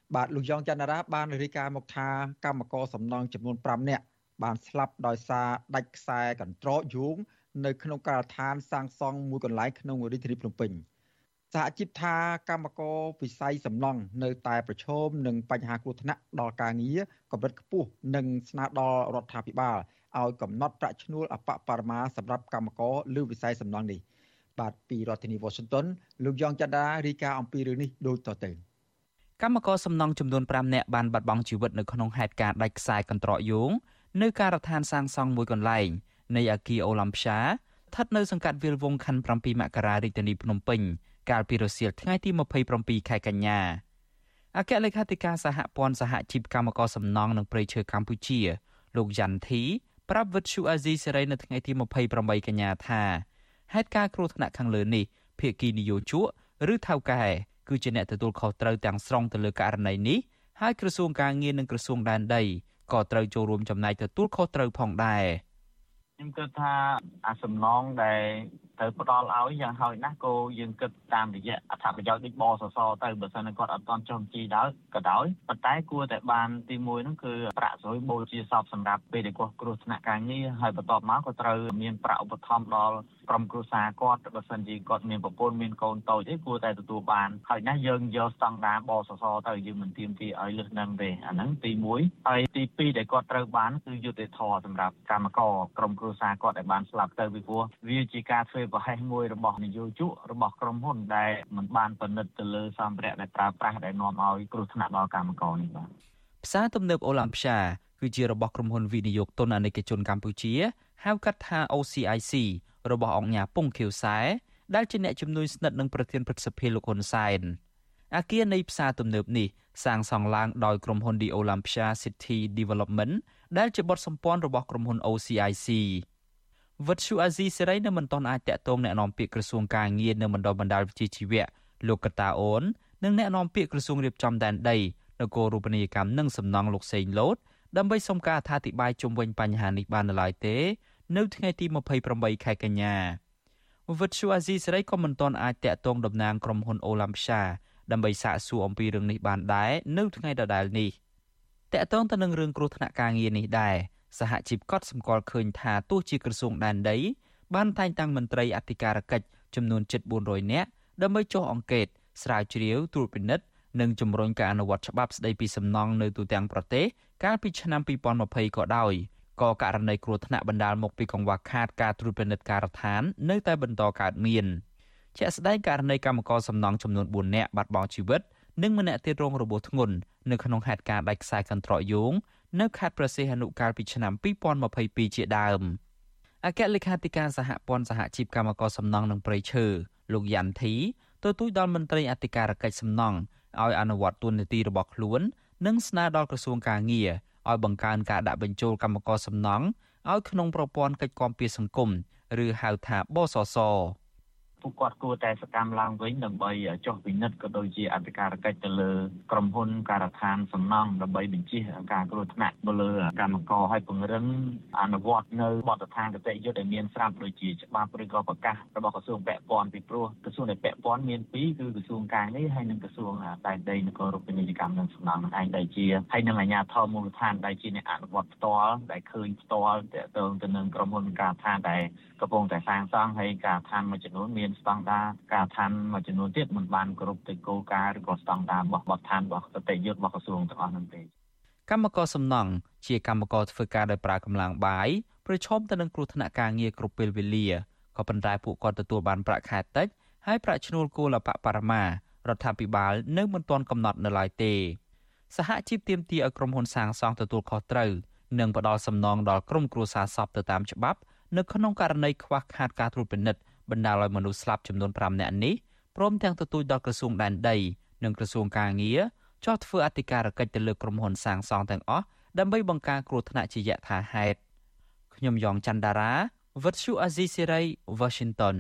បាទលោកយ៉ងច័ន្ទរាបានរាយការណ៍មកថាកម្មករសំណង់ចំនួន5នាក់បានស្លាប់ដោយសារដាច់ខ្សែកន្ត្រកយោងនៅក្នុងការដ្ឋានសាងសង់មួយកន្លែងក្នុងរាជធានីភ្នំពេញសហជីពថាកម្មករវិស័យសំណង់នៅតែប្រឈមនឹងបញ្ហាគ្រោះថ្នាក់ដល់ការងារកម្រិតខ្ពស់និងស្នើដល់រដ្ឋាភិបាលឲ្យកំណត់ប្រាក់ឈ្នួលអបបរមាសម្រាប់កម្មករលើវិស័យសំណង់នេះបាទពីរដ្ឋធានី Washington លោកយ៉ងច័ន្ទរារាយការណ៍អំពីរឿងនេះដូចតទៅកម្មករសំណង់ចំនួន5នាក់បានបាត់បង់ជីវិតនៅក្នុងហេតុការណ៍ដាច់ខ្សែកន្ត្រកយោងនៅការដ្ឋានសាងសង់មួយកន្លែងនៃអគារអូឡាំព្យាស្ថិតនៅសង្កាត់វាលវង្សខណ្ឌ7មករារាជធានីភ្នំពេញកាលពីរសៀលថ្ងៃទី27ខែកញ្ញាអគ្គលេខាធិការសហព័ន្ធសហជីពកម្មករសំណង់និងព្រៃឈើកម្ពុជាលោកយ៉ាន់ធីប្រាប់វិទ្យុអាស៊ីសេរីនៅថ្ងៃទី28កញ្ញាថាហេតុការណ៍គ្រោះថ្នាក់ខាងលើនេះភាគីនយោជកឬថៅកែគឺជាអ្នកទទួលខុសត្រូវទាំងស្រុងទៅលើករណីនេះហើយក្រសួងការងារនិងក្រសួងដែនដីក៏ត្រូវចូលរួមចំណែកទទួលខុសត្រូវផងដែរខ្ញុំគិតថាអាសំណងដែលត្រូវផ្ដល់ឲ្យយ៉ាងហោចណាស់ក៏យើងគិតតាមរយៈអត្ថប្រយោជន៍ដូចបសសទៅបើសិនគាត់អត់ទាន់ចុះបញ្ជីដល់ក៏ដោយប៉ុន្តែគួរតែបានទី1ហ្នឹងគឺប្រាក់ស្រួយបូជាសពសម្រាប់ពេលដែលគាត់គ្រោះថ្នាក់ការងារហើយបន្ទាប់មកក៏ត្រូវមានប្រាក់ឧបត្ថម្ភដល់ក្រុមគ្រួសារគាត់បើសិនជាគាត់មានប្រពន្ធមានកូនតូចទេគួរតែទទួលបានហើយណាយើងយកស្តង់ដារបសសទៅយើងមិនទាមទារឲ្យលើសនឹងទេអាហ្នឹងទី1ហើយទី2ដែលគាត់ត្រូវបានគឺយុត្តិធម៌សម្រាប់កម្មករក្រុមគ្រួសារគាត់ដែលបានស្លាប់ទៅពីព្រោះវាជាការធ្វើប្រហែសមួយរបស់នយោជករបស់ក្រុមហ៊ុនដែលមិនបានពិនិត្យទៅលើសម្ភារៈដែលប្រើប្រាស់ដែលនាំឲ្យគ្រោះថ្នាក់ដល់កម្មករនេះបាទផ្សារទំនើបអូឡាំព្យាគឺជារបស់ក្រុមហ៊ុនវិនិយោគទុនអាណិកជនកម្ពុជាហៅកាត់ថា OCIC របស់អង្គការពងខៀវសែដែលជាអ្នកជំនួយស្និទ្ធនឹងប្រធានព្រឹទ្ធសភាលោកហ៊ុនសែនអគារនៃផ្សារទំនើបនេះសាងសង់ឡើងដោយក្រុមហ៊ុន The Olympia City Development ដែលជាបុតសម្ព័ន្ធរបស់ក្រុមហ៊ុន OCIC វិទ្យុអាស៊ីសេរីនៅមិនទាន់អាចតាក់ទងអ្នកនាំពាក្យក្រសួងការងារនៅមណ្ឌលបណ្ដាលវិជ្ជាជីវៈលោកកតាអូននិងអ្នកនាំពាក្យក្រសួងរៀបចំដែនដីនគររូបនីយកម្មនិងសំណង់លោកសេងលូតដើម្បីសុំការអធិប្បាយជុំវិញបញ្ហានេះបាននៅឡើយទេនៅថ្ងៃទី28ខែកញ្ញាវិទ្យុអាស៊ីសេរីក៏មិនទាន់អាចតាក់ទងតំណាងក្រុមហ៊ុនអូឡាំព្យាដើម្បីសាកសួរអំពីរឿងនេះបានដែរនៅថ្ងៃដដែលនេះតាក់ទងទៅនឹងរឿងគ្រោះថ្នាក់ការងារនេះដែរសហជីពកត់សម្គាល់ឃើញថាទោះជាក្រសួងដែនដីបានតែងតាំងមន្ត្រីអធិការកិច្ចចំនួនជិត400នាក់ដើម្បីចុះអង្កេតស្រាវជ្រាវត្រួតពិនិត្យនិងជំរុញការអនុវត្តច្បាប់ស្តីពីសំណង់នៅទូទាំងប្រទេសកាលពីឆ្នាំ2020ក៏ដោយក៏ករណីគ្រោះថ្នាក់បណ្ដាលមកពីកង្វះខាតការត្រួតពិនិត្យការដ្ឋាននៅតែបន្តកើតមានជាក់ស្ដែងករណីកម្មករសំណង់ចំនួន4នាក់បាត់បង់ជីវិតនិងម្នាក់ទៀតរងរបួសធ្ងន់នៅក្នុងហេតុការណ៍ដាច់ខ្សែកន្ត្រកយោងនៅខេត្តព្រះសីហនុកាលពីឆ្នាំ2022ជាដើមអគ្គលេខាធិការសហព័ន្ធសហជីពកម្មករសំណង់និងព្រៃឈើលោកយ៉ាន់ធីទទូចដល់មន្ត្រីអធិការកិច្ចសំណង់ឲ្យអនុវត្តតួនាទីរបស់ខ្លួននិងស្នើដល់ក្រសួងការងារឲ្យបង្កើនការដាក់បញ្ចូលកម្មករសំណង់ឲ្យក្នុងប្រព័ន្ធកិច្ចគាំពារសង្គមឬហៅថាបសសពួកគាត់គួរតែសកម្មឡើងវិញដើម្បីចុះពិនិត្យក៏ដូចជាអធិការកិច្ចទៅលើក្រុមហ៊ុនការដ្ឋានសំណង់ដើម្បីបញ្ជាការគ្រោះថ្នាក់ទៅលើកម្មករឲ្យពង្រឹងអនុវត្តនៅបទដ្ឋានគតិយុត្តដែលមានស្រាប់ដូចជាច្បាប់ឬក៏ប្រកាសរបស់ក្រសួងពាក់ព័ន្ធពីព្រោះក្រសួងដែលពាក់ព័ន្ធមាន2គឺក្រសួងការងារហើយនិងក្រសួងដែនដីនគររូបនីយកម្មនិងសំណង់ឯងដែលជាហើយនិងអាជ្ញាធរមូលដ្ឋានដែលជាអ្នកអនុវត្តផ្ទាល់ដែលឃើញផ្ទាល់ទាក់ទងទៅនឹងក្រុមហ៊ុនការដ្ឋានដែលកំពុងតែសាងសង់ហើយការដ្ឋានមួយចំនួនមានស្តង់ដារការដ្ឋានមួយចំនួនទៀតមិនបានគ្រប់ទៅគោលការណ៍ឬក៏ស្តង់ដាររបស់បទដ្ឋានរបស់គតិយុត្តរបស់ក្រសួងទាំងអស់នោះទេកម្មករសំណង់ជាកម្មករធ្វើការដោយប្រើកម្លាំងបាយប្រឈមទៅនឹងគ្រោះថ្នាក់ការងារគ្រប់ពេលវេលាក៏ប៉ុន្តែពួកគាត់ទទួលបានប្រាក់ខែតិចហើយប្រាក់ឈ្នួលគោលអបបរមារដ្ឋាភិបាលនៅមិនទាន់កំណត់នៅឡើយទេសហជីពទាមទារឲ្យក្រុមហ៊ុនសាងសង់ទទួលខុសត្រូវនិងផ្ដល់សំណងដល់ក្រុមគ្រួសារសពទៅតាមច្បាប់នៅក្នុងករណីខ្វះខាតការត្រួតពិនិត្យបណ្ដាលឲ្យមនុស្សស្លាប់ចំនួន5នាក់នេះព្រមទាំងទទូចដល់ក្រសួងដែនដីនិងក្រសួងការងារចោះធ្វើអធិការកិច្ចទៅលើក្រុមហ៊ុនសាងសង់ទាំងអស់ដើម្បីបង្ការគ្រោះថ្នាក់ជាយថាហេតុខ្ញុំយ៉ងច័ន្ទដារាវិទ្យុអាស៊ីសេរី Washington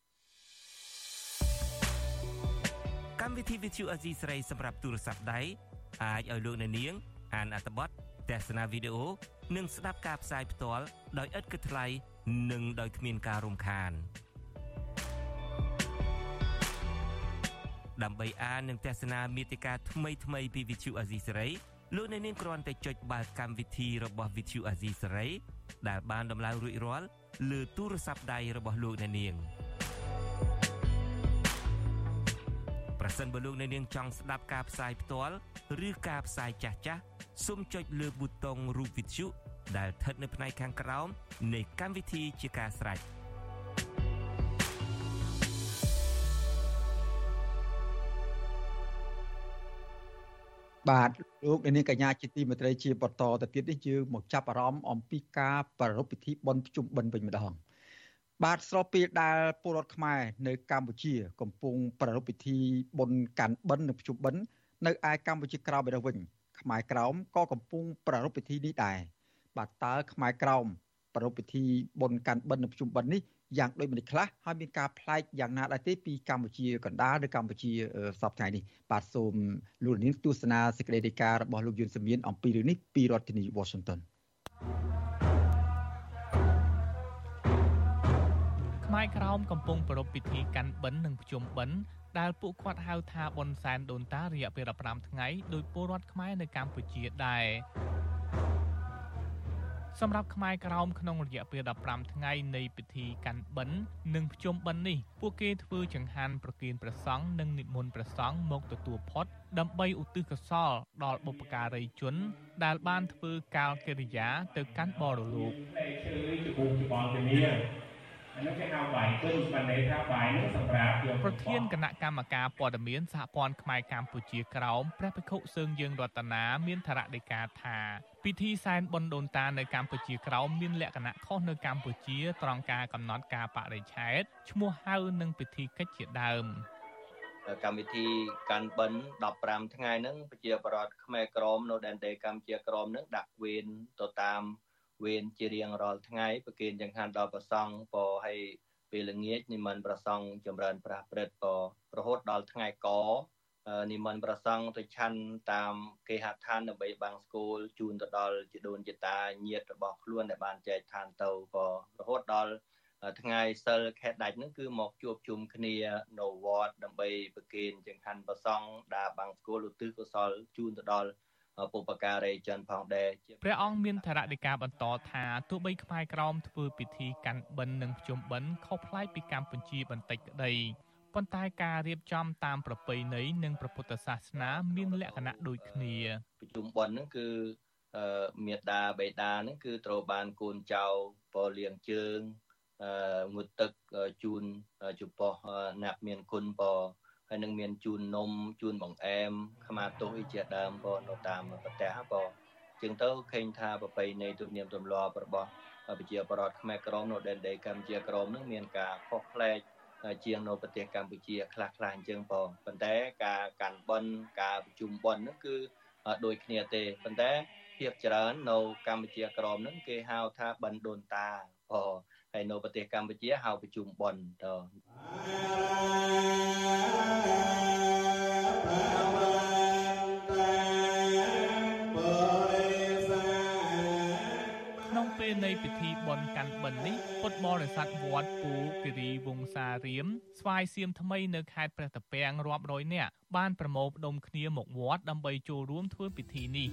កម្មវិធីវិទ្យុអាស៊ីសេរីសម្រាប់ទូរស័ព្ទដៃអាចឲ្យលោកអ្នកនាងអានអត្ថបទទស្សនាវីដេអូនិងស្ដាប់ការផ្សាយផ្ទាល់ដោយឥតគិតថ្លៃនិងដោយគ្មានការរំខានដើម្បីអាននិងទស្សនាមាតិកាថ្មីៗពី Vithu Azisari លោកអ្នកនាងគ្រាន់តែចុចបាល់កម្មវិធីរបស់ Vithu Azisari ដែលបានដំឡើងរួចរាល់លើទូរស័ព្ទដៃរបស់លោកអ្នកនាងប្រសិនបើលោកអ្នកនាងចង់ស្ដាប់ការផ្សាយផ្ទាល់ឬការផ្សាយចាស់ៗសូមចុចលើប៊ូតុងរូប Vithu ដែលស្ថិតនៅផ្នែកខាងក្រោមនៃកម្មវិធីជាការស្រេចបាទលោកនាងកញ្ញាជាទីមេត្រីជាបន្តទៅទៀតនេះយើងមកចាប់អារម្មណ៍អំពីការប្រារព្ធពិធីបុណ្យភ្ជុំបិណ្ឌវិញម្ដងបាទស្របពេលដែលពលរដ្ឋខ្មែរនៅកម្ពុជាកំពុងប្រារព្ធពិធីបុណ្យកាន់បិណ្ឌនិងភ្ជុំបិណ្ឌនៅឯកម្ពុជាក្រោមឯនោះវិញខ្មែរក្រោមក៏កំពុងប្រារព្ធពិធីនេះដែរបាទតើខ្មែរក្រោមប្រារព្ធពិធីបុណ្យកាន់បិណ្ឌនិងភ្ជុំបិណ្ឌនេះយ៉ាងដូចម្តេចខ្លះហើយមានការប្លែកយ៉ាងណាដែរទេពីកម្ពុជាកណ្ដាលឬកម្ពុជាសប្តាហ៍នេះបាទសូមលោកនាងទស្សនាសេចក្តីរាយការណ៍របស់លោកយុនសមៀនអំពីរឿងនេះពីរដ្ឋធានី Washington ខ្មែរក្រោមកំពុងប្រារព្ធពិធីកាន់បិណ្ឌនិងភ្ជុំបិណ្ឌដែលពួកគាត់ហៅថាបុណ្យសែនដូនតារយៈពេល15ថ្ងៃដោយពលរដ្ឋខ្មែរនៅកម្ពុជាដែរសម្រាប់ខ្មែរក្រោមក្នុងរយៈពេល15ថ្ងៃនៃពិធីកាន់បិណ្ឌនិងភ្ជុំបិណ្ឌនេះពួកគេធ្វើចង្ហាន់ប្រគេនព្រះសង្ឃនិងនិមន្តព្រះសង្ឃមកទទួលផុតដើម្បីឧទ្ទិសកុសលដល់បុព្វការីជនដែលបានធ្វើកាលកិរិយាទៅកាន់បរលោកប្រធានគណៈកម្មការព័ត៌មានសហព័ន្ធខ្មែរកម្ពុជាក្រោមព្រះភិក្ខុសើងយើងរតនាមានថ្នាក់ដីកាថាពិធីសែនបុណ្យដូនតានៅកម្ពុជាក្រោមមានលក្ខណៈខុសនៅកម្ពុជាត្រង់ការកំណត់ការបរិច្ឆេទឈ្មោះហៅនិងពិធីកិច្ចជាដើមកម្មវិធីកាន់បិណ្ឌ15ថ្ងៃហ្នឹងប្រជាពលរដ្ឋខ្មែរក្រមនៅដែនដីកម្ពុជាក្រមហ្នឹងដាក់វេនទៅតាមវេនជារៀងរាល់ថ្ងៃប្រគេនចង្ហាន់ដល់ព្រះសង្ឃពរឲ្យពេលល្ងាចនិមន្តព្រះសង្ឃចម្រើនព្រះព្រឹត្តពររហូតដល់ថ្ងៃកនិមន្តព្រះសង្ឃទៅឆាន់តាមគេហដ្ឋានដើម្បីបាំងស្គលជូនទៅដល់ជីដូនជីតាញាតិរបស់ខ្លួនដែលបានចែកឋានទៅពររហូតដល់ថ្ងៃសិលខែដាច់ហ្នឹងគឺមកជួបជុំគ្នានៅវត្តដើម្បីប្រគេនចង្ហាន់ព្រះសង្ឃដែលបាំងស្គលឧទ្ទិសកុសលជូនទៅដល់បុព្វការីជនផងដែរព្រះអង្គមានថ្នាក់ដីកាបន្តថាទោះបីខ្មែរក្រោមធ្វើពិធីកាន់បិណ្ឌនិងភ្ជុំបិណ្ឌខុសប្លែកពីកម្ពុជាបន្តិចក្តីប៉ុន្តែការរៀបចំតាមប្រពៃណីនិងព្រះពុទ្ធសាសនាមានលក្ខណៈដូចគ្នាប្រជុំបិណ្ឌហ្នឹងគឺមេដាបេដាហ្នឹងគឺត្រូវបានកូនចៅពរលៀងជើងងូតទឹកជូនចំពោះអ្នកមានគុណពរហើយនឹងមានជូននំជូនបង្អែមខ្មាទោសអីជាដើមបងនៅតាមប្រទេសបងជាងទៅឃើញថាប្រពៃណីទំនៀមទម្លាប់របស់ប្រជាពលរដ្ឋខ្មែរក្រមនៅដែនដីកម្ពុជាក្រមនឹងមានការខុសប្លែកជាងនៅប្រទេសកម្ពុជាខ្លះៗអញ្ចឹងបងប៉ុន្តែការកាន់បិណ្ឌការប្រជុំបិណ្ឌហ្នឹងគឺដូចគ្នាទេប៉ុន្តែភាពច្រើននៅកម្ពុជាក្រមហ្នឹងគេហៅថាបិណ្ឌដូនតាបងហើយនៅប្រទេសកម្ពុជាហៅប្រជុំបិណ្ឌតក្នុងពេលនៃពិធីបុណ្យកាន់បិណ្ឌនេះពុទ្ធបរិស័ទវត្តពូគិរីវង្សារាមស្វាយសៀមថ្មីនៅខេត្តព្រះតាពាំងរាប់រយនាក់បានប្រមូលផ្ដុំគ្នាមកវត្តដើម្បីចូលរួមធ្វើពិធីនេះ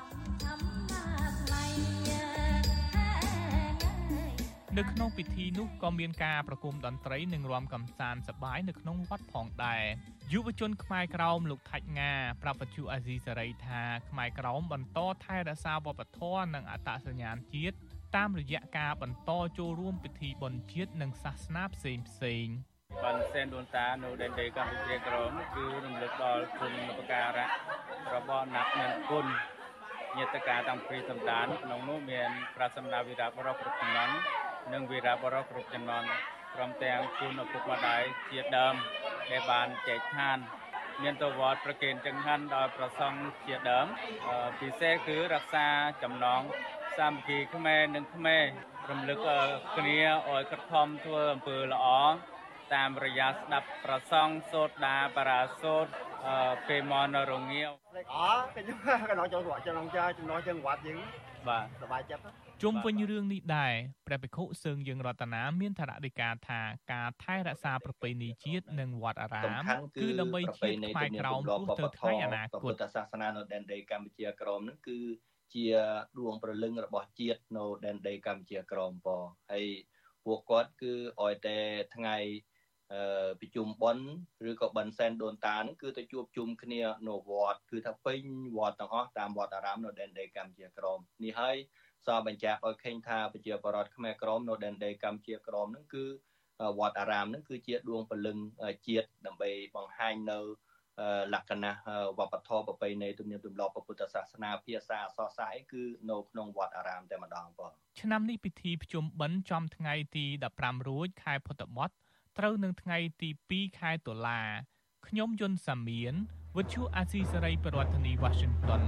នៅក្នុងពិធីនោះក៏មានការប្រគំតន្ត្រីនិងរាំកម្សាន្តសប្បាយនៅក្នុងវត្តផងដែរយុវជនខ្មែរក្រោមលោកថាច់ងាប្រាប់វិទ្យុអាស៊ីសេរីថាខ្មែរក្រោមបន្តថែរក្សាវប្បធម៌និងអត្តសញ្ញាណជាតិតាមរយៈការបន្តចូលរួមពិធីបុណ្យជាតិនិងសាសនាផ្សេងៗបានសែនដូនតានៅដែនដីកម្ពុជាក្រមគឺរំលឹកដល់គុណឧបការៈរបស់អ្នកមានគុណញាតិកាតាំងពីសម្ដានក្នុងនោះមានប្រាសម្ដាវីរបុរសគ្រប់ជំនាន់និងវីរបុរសគ្រប់ជំនាន់ព្រមទាំងគុណឪពុកម្ដាយជាដើមដែលបានចែកឋានមានទៅវត្តប្រគេនចង្ហាន់ដល់ព្រះសង្ឃជាដើមពិសេសគឺរក្សាចំណងសាមគ្គីខ្មែរនិងខ្មែររំលឹកគ្នាឲ្យខិតខំធ្វើអំពើល្អតាមរយៈស្ដាប់ប្រសង់សូត្រដាបារាសូត្រពេលមកនៅរងាវខ្ញុំកណ្ដងចូលវត្តចំណងចាចំណងជើងវត្តយើងបាទសប្បាយចិត្តជុំវិញរឿងនេះដែរព្រះភិក្ខុសឹងយើងរតនាមានថារដីកាថាការថែរក្សាប្រពៃណីជាតិនិងវត្តអារាមគឺដើម្បីជាតិខ្មែរក្រមពោះទៅថ្ងៃអនាគតពុទ្ធសាសនានៅដែនដីកម្ពុជាក្រមហ្នឹងគឺជាដួងព្រលឹងរបស់ជាតិនៅដែនដីកម្ពុជាក្រមបងហើយពួកគាត់គឺឲ្យតែថ្ងៃប្រជុំបុណ្យឬក៏បិណ្ឌសែនដូនតាហ្នឹងគឺទៅជួបជុំគ្នានៅវត្តគឺថាពេញវត្តទាំងអស់តាមវត្តអារាមនៅដែនដីកម្ពុជាក្រមនេះហើយសបញ្ជាក់ឲ្យឃើញថាប្រជាពលរដ្ឋខ្មែរក្រមនៅដែនដីកម្ពុជាក្រមហ្នឹងគឺវត្តអារាមហ្នឹងគឺជាដួងព្រលឹងជាតិដើម្បីបង្ហាញនៅលក្ខណៈវប្បធម៌ប្រពៃណីទំនៀមទម្លាប់ពុទ្ធសាសនាភាសាអក្សរសាស្ត្រគឺនៅក្នុងវត្តអារាមតែម្ដងបងឆ្នាំនេះពិធីភ្ជុំបិណ្ឌចំថ្ងៃទី15រួចខែពុទ្ធបុត្រត្រូវនឹងថ្ងៃទី2ខែតុលាខ្ញុំយុនសាមៀនវិទ្យុអាស៊ីសេរីប្រធានាធិបតី Washington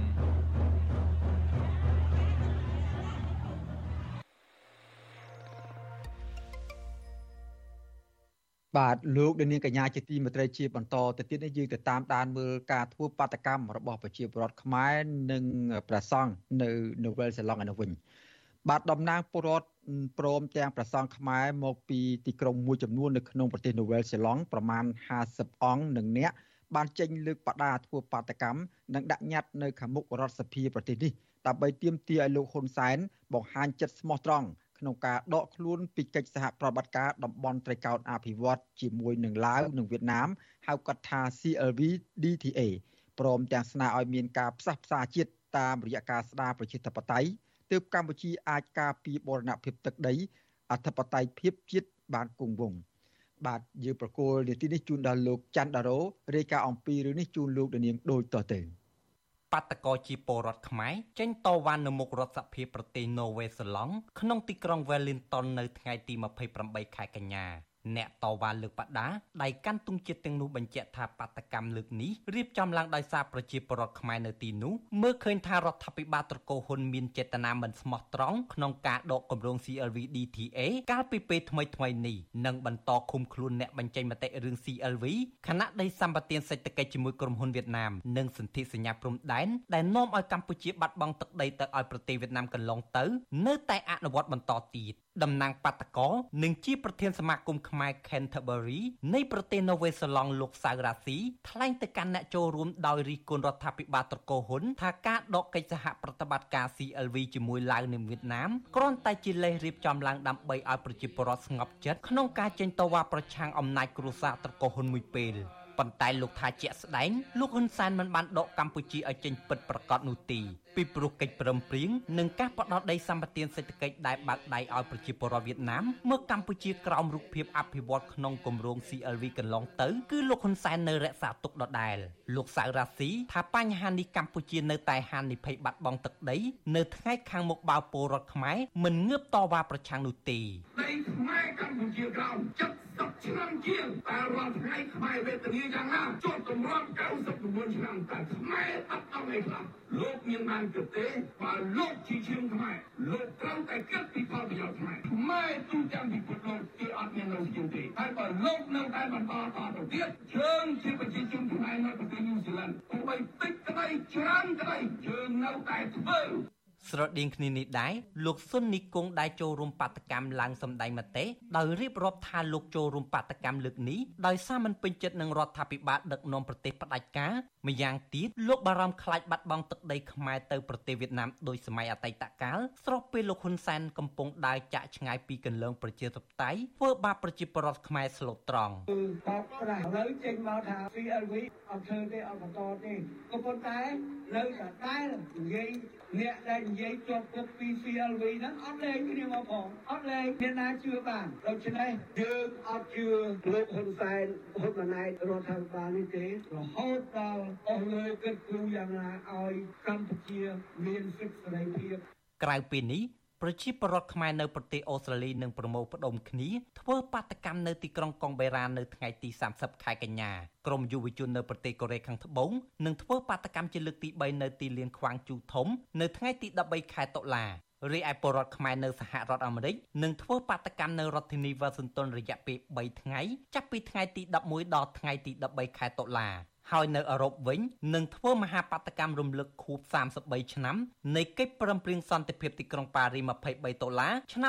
បាទលោកនាងកញ្ញាជាទីមេត្រីជាបន្តទៅទៀតនេះយើងទៅតាមដានមើលការធ្វើបាតកម្មរបស់ប្រជាពលរដ្ឋខ្មែរនិងព្រះសង្ឃនៅវែលសាឡុងឯនោះវិញបាទតំណាងពលរដ្ឋព្រមទាំងព្រះសង្ឃខ្មែរមកពីទីក្រុងមួយចំនួននៅក្នុងប្រទេសនូវែលសេឡង់ប្រមាណ50អង្គនិងអ្នកបានចេញលើកបដាធ្វើបាតកម្មនិងដាក់ញត្តិនៅខាងមុខរដ្ឋសភាប្រទេសនេះដើម្បីទាមទារឲ្យលោកហ៊ុនសែនបង្ហាញចិត្តស្មោះត្រង់ក្នុងការដកខ្លួនពីកិច្ចសហប្រតិបត្តិការតំបន់ត្រីកោណអភិវឌ្ឍជាមួយនឹងឡាវនិងវៀតណាមហៅកាត់ថា CLV DTA ព្រមទាំងស្នើឲ្យមានការផ្សះផ្សាជាតិតាមរយៈការស្ដារប្រជាធិបតេយ្យទើបកម្ពុជាអាចការពារបូរណភាពទឹកដីអធិបតេយ្យភាពជាតិបានគង់វង្សបាទយើងប្រកូលនាទីនេះជូនដល់លោកច័ន្ទដារ៉ូរាយការណ៍អំពីរឿងនេះជូនលោកនាងដូចតទៅបាតកោជាពលរដ្ឋខ្មែរចេញតវ៉ានៅមុខរដ្ឋសភាប្រទេសណូវេសឡង់ក្នុងទីក្រុង Wellington នៅថ្ងៃទី28ខែកញ្ញាអ្នកតវ៉ាលើកបដាដៃកាន់ទង់ជាតិទាំងនោះបញ្ជាក់ថាបាតកម្មលើកនេះរៀបចំឡើងដោយសារប្រជាពលរដ្ឋខ្មែរនៅទីនោះមើលឃើញថារដ្ឋាភិបាលត្រកូលហ៊ុនមានចេតនាមិនស្មោះត្រង់ក្នុងការដកគម្រោង CLV DTA កាលពីពេលថ្មីៗនេះនិងបន្តឃុំខ្លួនអ្នកបញ្ចេញមតិរឿង CLV ខណៈដីសម្បត្តិសេដ្ឋកិច្ចជាមួយក្រុមហ៊ុនវៀតណាមនិងសន្ធិសញ្ញាព្រំដែនដែលនាំឲ្យកម្ពុជាបាត់បង់ទឹកដីទៅឲ្យប្រទេសវៀតណាមកន្លងទៅនៅតែអនុវត្តបន្តទៀតតំណាងបាតកោនិងជាប្រធានសមាគមខ្មែរ Canterbury នៃប្រទេសនូវេសឡង់លោកសៅរ៉ាស៊ីថ្លែងទៅកាន់អ្នកចូលរួមដោយរិះគន់រដ្ឋាភិបាលត្រកូលហ៊ុនថាការដកកិច្ចសហប្រតិបត្តិការ CLV ជាមួយឡាវនិងវៀតណាមគ្រាន់តែជាលេសរៀបចំឡើងដើម្បីឲ្យប្រជាពលរដ្ឋស្ងប់ចិត្តក្នុងការចេញតវ៉ាប្រឆាំងអំណាចគ្រួសារត្រកូលហ៊ុនមួយពេលប៉ុន្តែលោកថាជាក់ស្ដែងលោកហ៊ុនសែនមិនបានដកកម្ពុជាឲ្យចេញពិតប្រាកដនោះទេពីព្រោះកិច្ចព្រមព្រៀងនិងការផ្ដោតដីសម្បត្តិសេដ្ឋកិច្ចដែលបើកដៃឲ្យប្រជាពលរដ្ឋវៀតណាមមកកម្ពុជាក្រោមរូបភាពអភិវឌ្ឍក្នុងគម្រោង CLV កន្លងទៅគឺលោកហ៊ុនសែននៅរក្សាទុកដដែលលោកសៅរ៉ាស៊ីថាបញ្ហានេះកម្ពុជានៅតែហានិភ័យបាត់បង់ទឹកដីនៅថ្ងៃខាងមុខបើពលរដ្ឋខ្មែរមិនងើបតវ៉ាប្រឆាំងនោះទេដីខ្មែរកម្ពុជាក្រោម70ឆ្នាំជាងតែរាល់ថ្ងៃខ្មែរវេទនាយ៉ាងណាជាប់ទម្រាំ99ឆ្នាំតែខ្មែរអត់អស់ឯខ្លះលោកមានបានគិតទេបើលោកជាជាងខ្មែរលោកត្រូវតែគិតពីផលប្រយោជន៍ខ្មែរទូទាំងពិភពលោកគេអត់មាននៅជាងទេហើយបើលោកនៅតែបន្តទៅទៀតយើងជាប្រជាជនខ្មែរនៅប្រទេសញូហ្សេឡង់ទោះបីតិចក្តីច្រើនក្តីយើងនៅតែធ្វើស្រដៀងគ្នានេះដែរលោកស៊ុននីកុងដែលចូលរួមបាតកម្មឡើងសម្ដែងមតិដោយរៀបរាប់ថាលោកចូលរួមបាតកម្មលើកនេះដោយសារមិនពេញចិត្តនឹងរដ្ឋាភិបាលដឹកនាំប្រទេសផ្ដាច់ការម្យ៉ាងទៀតលោកបារម្ភខ្លាចបាត់បង់ទឹកដីខ្មែរទៅប្រទេសវៀតណាមដោយសម័យអតីតកាលស្របពេលលោកហ៊ុនសែនកំពុងដើរចាក់ឆ្ងាយពីគន្លងប្រជាធិបតេយ្យធ្វើបាបប្រជាពលរដ្ឋខ្មែរស្លូតត្រង់បោកប្រាស់ឥឡូវចេញមកថា CLV អត់ធ្វើទេអត់បន្តទេក៏ប៉ុន្តែនៅតែនិយាយអ្នកដែលនិយាយជាប់គុកពី CLV ហ្នឹងអត់លែងគ្នាមកផងអត់លែងមានណាជឿបានដូច្នេះយើងអត់ជឿលោកហ៊ុនសែនហ៊ុនម៉ាណែតរដ្ឋាភិបាលនេះទេរហូតដល់អស់លើគិតគូរយ៉ាងណាឲ្យកម្ពុជាមានសិទ្ធិសេរីភាពក្រៅពីនេះប្រជាពលរដ្ឋខ្មែរនៅប្រទេសអូស្ត្រាលីនឹងប្រមូលផ្ដុំគ្នាធ្វើបាតកម្មនៅទីក្រុងកុងបេរ៉ានៅថ្ងៃទី30ខែកញ្ញាក្រុមយុវជននៅប្រទេសកូរ៉េខាងត្បូងនឹងធ្វើបាតកម្មជាលើកទី3នៅទីលានខ្វាងជូធំនៅថ្ងៃទី13ខែតុលារីឯពលរដ្ឋខ្មែរនៅសហរដ្ឋអាមេរិកនឹងធ្វើបាតកម្មនៅរដ្ឋធានី Washington រយៈពេល3ថ្ងៃចាប់ពីថ្ងៃទី11ដល់ថ្ងៃទី13ខែតុលាហើយនៅអឺរ៉ុបវិញនឹងធ្វើមហាបាតកម្មរំលឹកខួប33ឆ្នាំនៃកិច្ចព្រមព្រៀងសន្តិភាពទីក្រុងប៉ារីស23ឆ្នាំ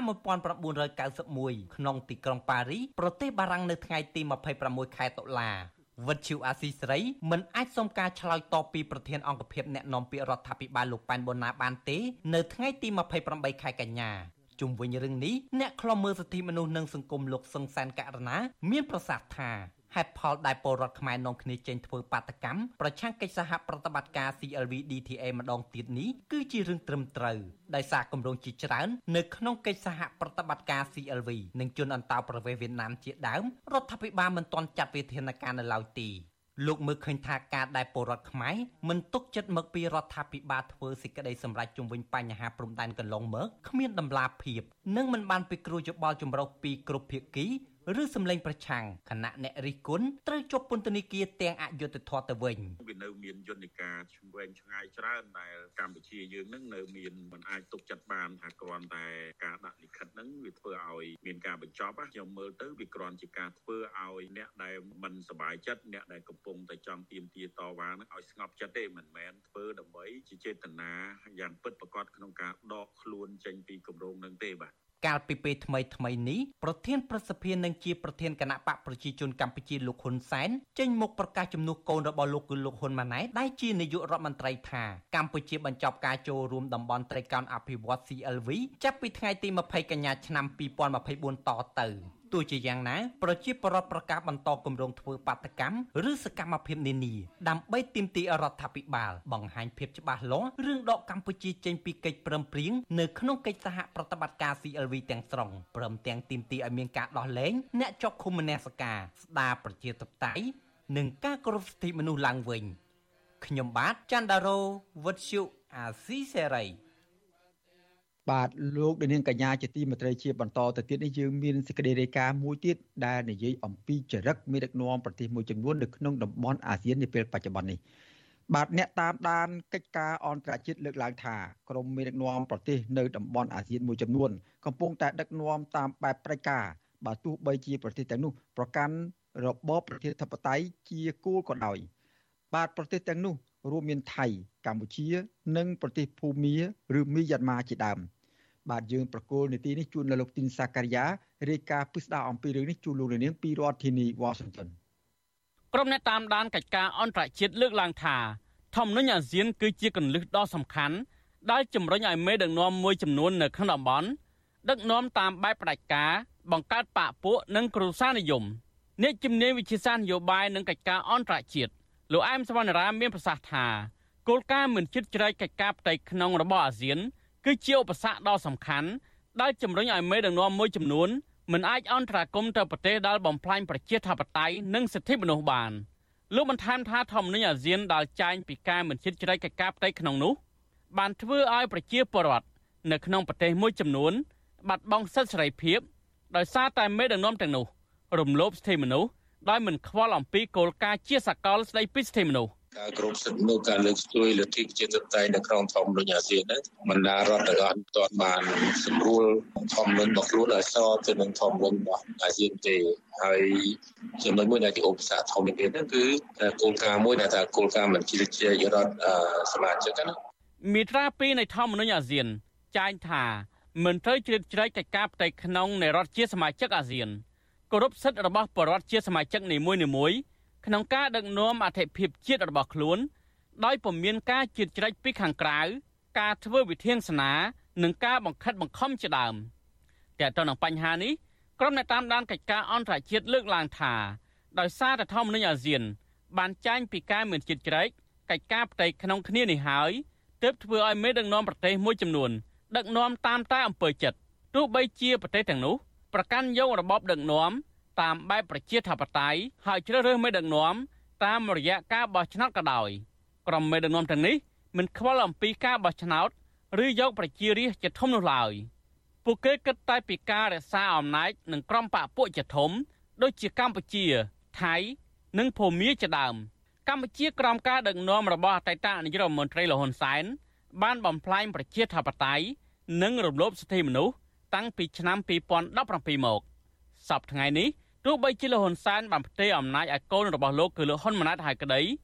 1991ក្នុងទីក្រុងប៉ារីសប្រទេសបារាំងនៅថ្ងៃទី26ខែតុលាវិទ្យុអាស៊ីសេរីមិនអាចសុំការឆ្លើយតបពីប្រធានអង្គភិបអ្នកនាំពាក្យរដ្ឋាភិបាលលោកប៉ែនប៊ុនណាបានទេនៅថ្ងៃទី28ខែកញ្ញាជុំវិញរឿងនេះអ្នកខ្លំមើលសិទ្ធិមនុស្សនិងសង្គមលោកសឹងសានករណាមានប្រសាសន៍ថាហេតុផលដែលពលរដ្ឋខ្មែរនាំគ្នាចេញធ្វើបាតកម្មប្រឆាំងកិច្ចសហប្រតិបត្តិការ CLV DTA ម្ដងទៀតនេះគឺជារឿងត្រឹមត្រូវដោយសារគម្រោងជាច្រើននៅក្នុងកិច្ចសហប្រតិបត្តិការ CLV និងជនអន្តោប្រវេសន៍វៀតណាមជាដើមរដ្ឋាភិបាលមិនទាន់ចាត់វិធានការនៅឡើយទេលោកមើលឃើញថាការដែលពលរដ្ឋខ្មែរមិនទុកចិត្តមកពីរដ្ឋាភិបាលធ្វើសេចក្តីសម្រេចជុំវិញបញ្ហាព្រំដែនកន្លងមកគ្មានដំណាភាពនិងមិនបានពិគ្រោះយោបល់ចម្រុះពីគ្រប់ភាគីឬសម្លេងប្រឆាំងគណៈអ្នករិះគន់ត្រូវជាប់ពន្ធនាគារទាំងអយុត្តិធម៌ទៅវិញវានៅមានយន្តការឆ្វេងឆ្ងាយច្រើនដែលកម្ពុជាយើងនឹងនៅមានមិនអាចទុកចិត្តបានថាគ្រាន់តែការដាក់លិខិតហ្នឹងវាធ្វើឲ្យមានការបញ្ចប់ខ្ញុំមើលទៅវាគ្រាន់ជាការធ្វើឲ្យអ្នកដែលមិនសប្បាយចិត្តអ្នកដែលកំពុងតែចង់ទាមទារតវ៉ាហ្នឹងឲ្យស្ងប់ចិត្តទេមិនមែនធ្វើដើម្បីជាចេតនាយ៉ាងពិតប្រាកដក្នុងការដកខ្លួនចេញពីគម្រោងហ្នឹងទេបាទកាលពីពេលថ្មីនេះប្រធានប្រសិទ្ធិនិងជាប្រធានគណៈបកប្រជាជនកម្ពុជាលោកហ៊ុនសែនចេញមុខប្រកាសជំនួសកូនរបស់លោកគឺលោកហ៊ុនម៉ាណែតដែលជានាយករដ្ឋមន្ត្រីថាកម្ពុជាបញ្ចប់ការចូលរួមតំបន់ត្រីកោណអភិវឌ្ឍ CLV ចាប់ពីថ្ងៃទី20កញ្ញាឆ្នាំ2024តទៅទោះជាយ៉ាងណាប្រជាពលរដ្ឋប្រកាសបន្តគម្រោងធ្វើបាតកម្មឬសកម្មភាពនានាដើម្បីទាមទាររដ្ឋាភិបាលបង្ហាញភាពច្បាស់លាស់រឿងដកកម្ពុជាចេញពីកិច្ចព្រមព្រៀងនៅក្នុងកិច្ចសហប្រតិបត្តិការ CLV ទាំងស្រុងព្រមទាំងទាមទារឲ្យមានការដោះលែងអ្នកជាប់ឃុំមនសិការស្ដារប្រជាធិបតេយ្យនិងការគោរពសិទ្ធិមនុស្សឡើងវិញខ្ញុំបាទច័ន្ទដារ៉ូវិទ្យុអាស៊ីសេរីបាទលោកនាងកញ្ញាជាទីមេត្រីជាបន្តទៅទៀតនេះយើងមានសេចក្តីរាយការណ៍មួយទៀតដែលនិយាយអំពីចរិតមេដឹកនាំប្រទេសមួយចំនួននៅក្នុងតំបន់អាស៊ាននាពេលបច្ចុប្បន្ននេះបាទអ្នកតាមដានកិច្ចការអន្តរជាតិលើកឡើងថាក្រមមេដឹកនាំប្រទេសនៅតំបន់អាស៊ានមួយចំនួនកំពុងតែដឹកនាំតាមបែបផ្ដាច់ការបើទោះបីជាប្រទេសទាំងនោះប្រកាន់របបប្រជាធិបតេយ្យជាគោលក៏ដោយបាទប្រទេសទាំងនោះរួមមានថៃកម្ពុជានិងប្រទេសភូមាឬមីយ៉ាន់ម៉ាជាដើមបាទយើងប្រកូលនីតិនេះជូននៅលោកទីនសាការីយ៉ារាយការណ៍ពិស្ដារអំពីរឿងនេះជូនលោកនាងពីរដ្ឋធានី Washington ក្រុមអ្នកតាមដានកិច្ចការអន្តរជាតិលើកឡើងថាធម្មនុញ្ញអាស៊ានគឺជាគន្លឹះដ៏សំខាន់ដែលជំរុញឲ្យមេដឹកនាំមួយចំនួននៅក្នុងតំបន់ដឹកនាំតាមបែបផ្ដាច់ការបង្កើតបកពួកនិងគ្រួសារនិយមអ្នកជំនាញវិទ្យាសាស្ត្រនយោបាយនិងកិច្ចការអន្តរជាតិលោកអែមសវណ្ណរាមានប្រសាសន៍ថាគោលការណ៍មិនជិតជ្រែកកិច្ចការផ្ទៃក្នុងរបស់អាស៊ានគឺជាឧបសគ្គដ៏សំខាន់ដែលជំរុញឲ្យមេដឹកនាំមួយចំនួនមិនអាចអន្តរាគមន៍ទៅប្រទេសដែលបំផ្លាញប្រជាធិបតេយ្យនិងសិទ្ធិមនុស្សបានលោកបន្ថែមថាធម្មនុញ្ញអាស៊ានដែលចែងពីការមិនជិតជ្រែកកិច្ចការផ្ទៃក្នុងនោះបានធ្វើឲ្យប្រជាពលរដ្ឋនៅក្នុងប្រទេសមួយចំនួនបាត់បង់សិទ្ធិសេរីភាពដោយសារតែមេដឹកនាំទាំងនោះរំលោភសិទ្ធិមនុស្សដោយមិនខ្វល់អំពីគោលការណ៍ជាសកលស្តីពីសិទ្ធិមនុស្សការគ្រប់សិទ្ធិមនុស្សការលើកស្ទួយលទ្ធិប្រជាធិបតេយ្យនៅក្នុងធម្មនុញ្ញអាស៊ានហ្នឹងបណ្ដារដ្ឋទាំងអស់ទាន់បានសម្រួលធម្មនុញ្ញរបស់ខ្លួនឲ្យស្របទៅនឹងធម្មនុញ្ញរបស់អាស៊ានទេហើយចំណុចមួយដែលជាឧបសគ្គធំមួយទៀតហ្នឹងគឺគោលការណ៍មួយដែលថាគោលការណ៍មិនជ្រៀតជ្រែករដ្ឋសមាជិកណាមាត្រា2នៃធម្មនុញ្ញអាស៊ានចែងថាមិនត្រូវជ្រៀតជ្រែកកិច្ចការផ្ទៃក្នុងនៃរដ្ឋជាសមាជិកអាស៊ានគោរពសិទ្ធិរបស់ប្រជាពលរដ្ឋជាសមាជិកនីមួយៗក្នុងការដឹកនាំអធិភាពជាតិរបស់ខ្លួនដោយពុំមានការជៀសជ្រែកពីខាងក្រៅការធ្វើវិធានសនានិងការបង្ខិតបង្ខំជាដើមតែទៅនឹងបញ្ហានេះក្រុមអ្នកតាមដានកិច្ចការអន្តរជាតិលើកឡើងថាដោយសារតែធម្មនុញ្ញអាស៊ានបានចែងពីការមិនជៀសជ្រែកកិច្ចការផ្ទៃក្នុងគ្នានេះហើយទើបធ្វើឲ្យមេដឹកនាំប្រទេសមួយចំនួនដឹកនាំតាមតែអំពើចិត្តទោះបីជាប្រទេសទាំងនោះប្រកាន់យករបបដឹកនាំតាមបែបប្រជាធិបតេយ្យហើយជ្រើសរើសមេដឹកនាំតាមរយៈការបោះឆ្នោតក៏ដោយក្រុមមេដឹកនាំទាំងនេះមិនខ្វល់អំពីការបោះឆ្នោតឬយកប្រជារាស្ត្រជាធំនោះឡើយពួកគេគិតតែពីការរក្សាអំណាចនិងក្រុមបកពួកជាធំដូចជាកម្ពុជាថៃនិងភូមាជាដើមកម្ពុជាក្រោមការដឹកនាំរបស់អតីតនាយករដ្ឋមន្ត្រីលហ៊ុនសែនបានបំផ្លាញប្រជាធិបតេយ្យនិងរំលោភសិទ្ធិមនុស្សតាំងពីឆ្នាំ2017មកសប្តាហ៍ថ្ងៃនេះទោះបីជាលោកហ៊ុនសែនបានផ្ទេរអំណាចឲ្យកូនរបស់លោកគឺលោកហ៊ុនម៉ាណែតហើយក្តី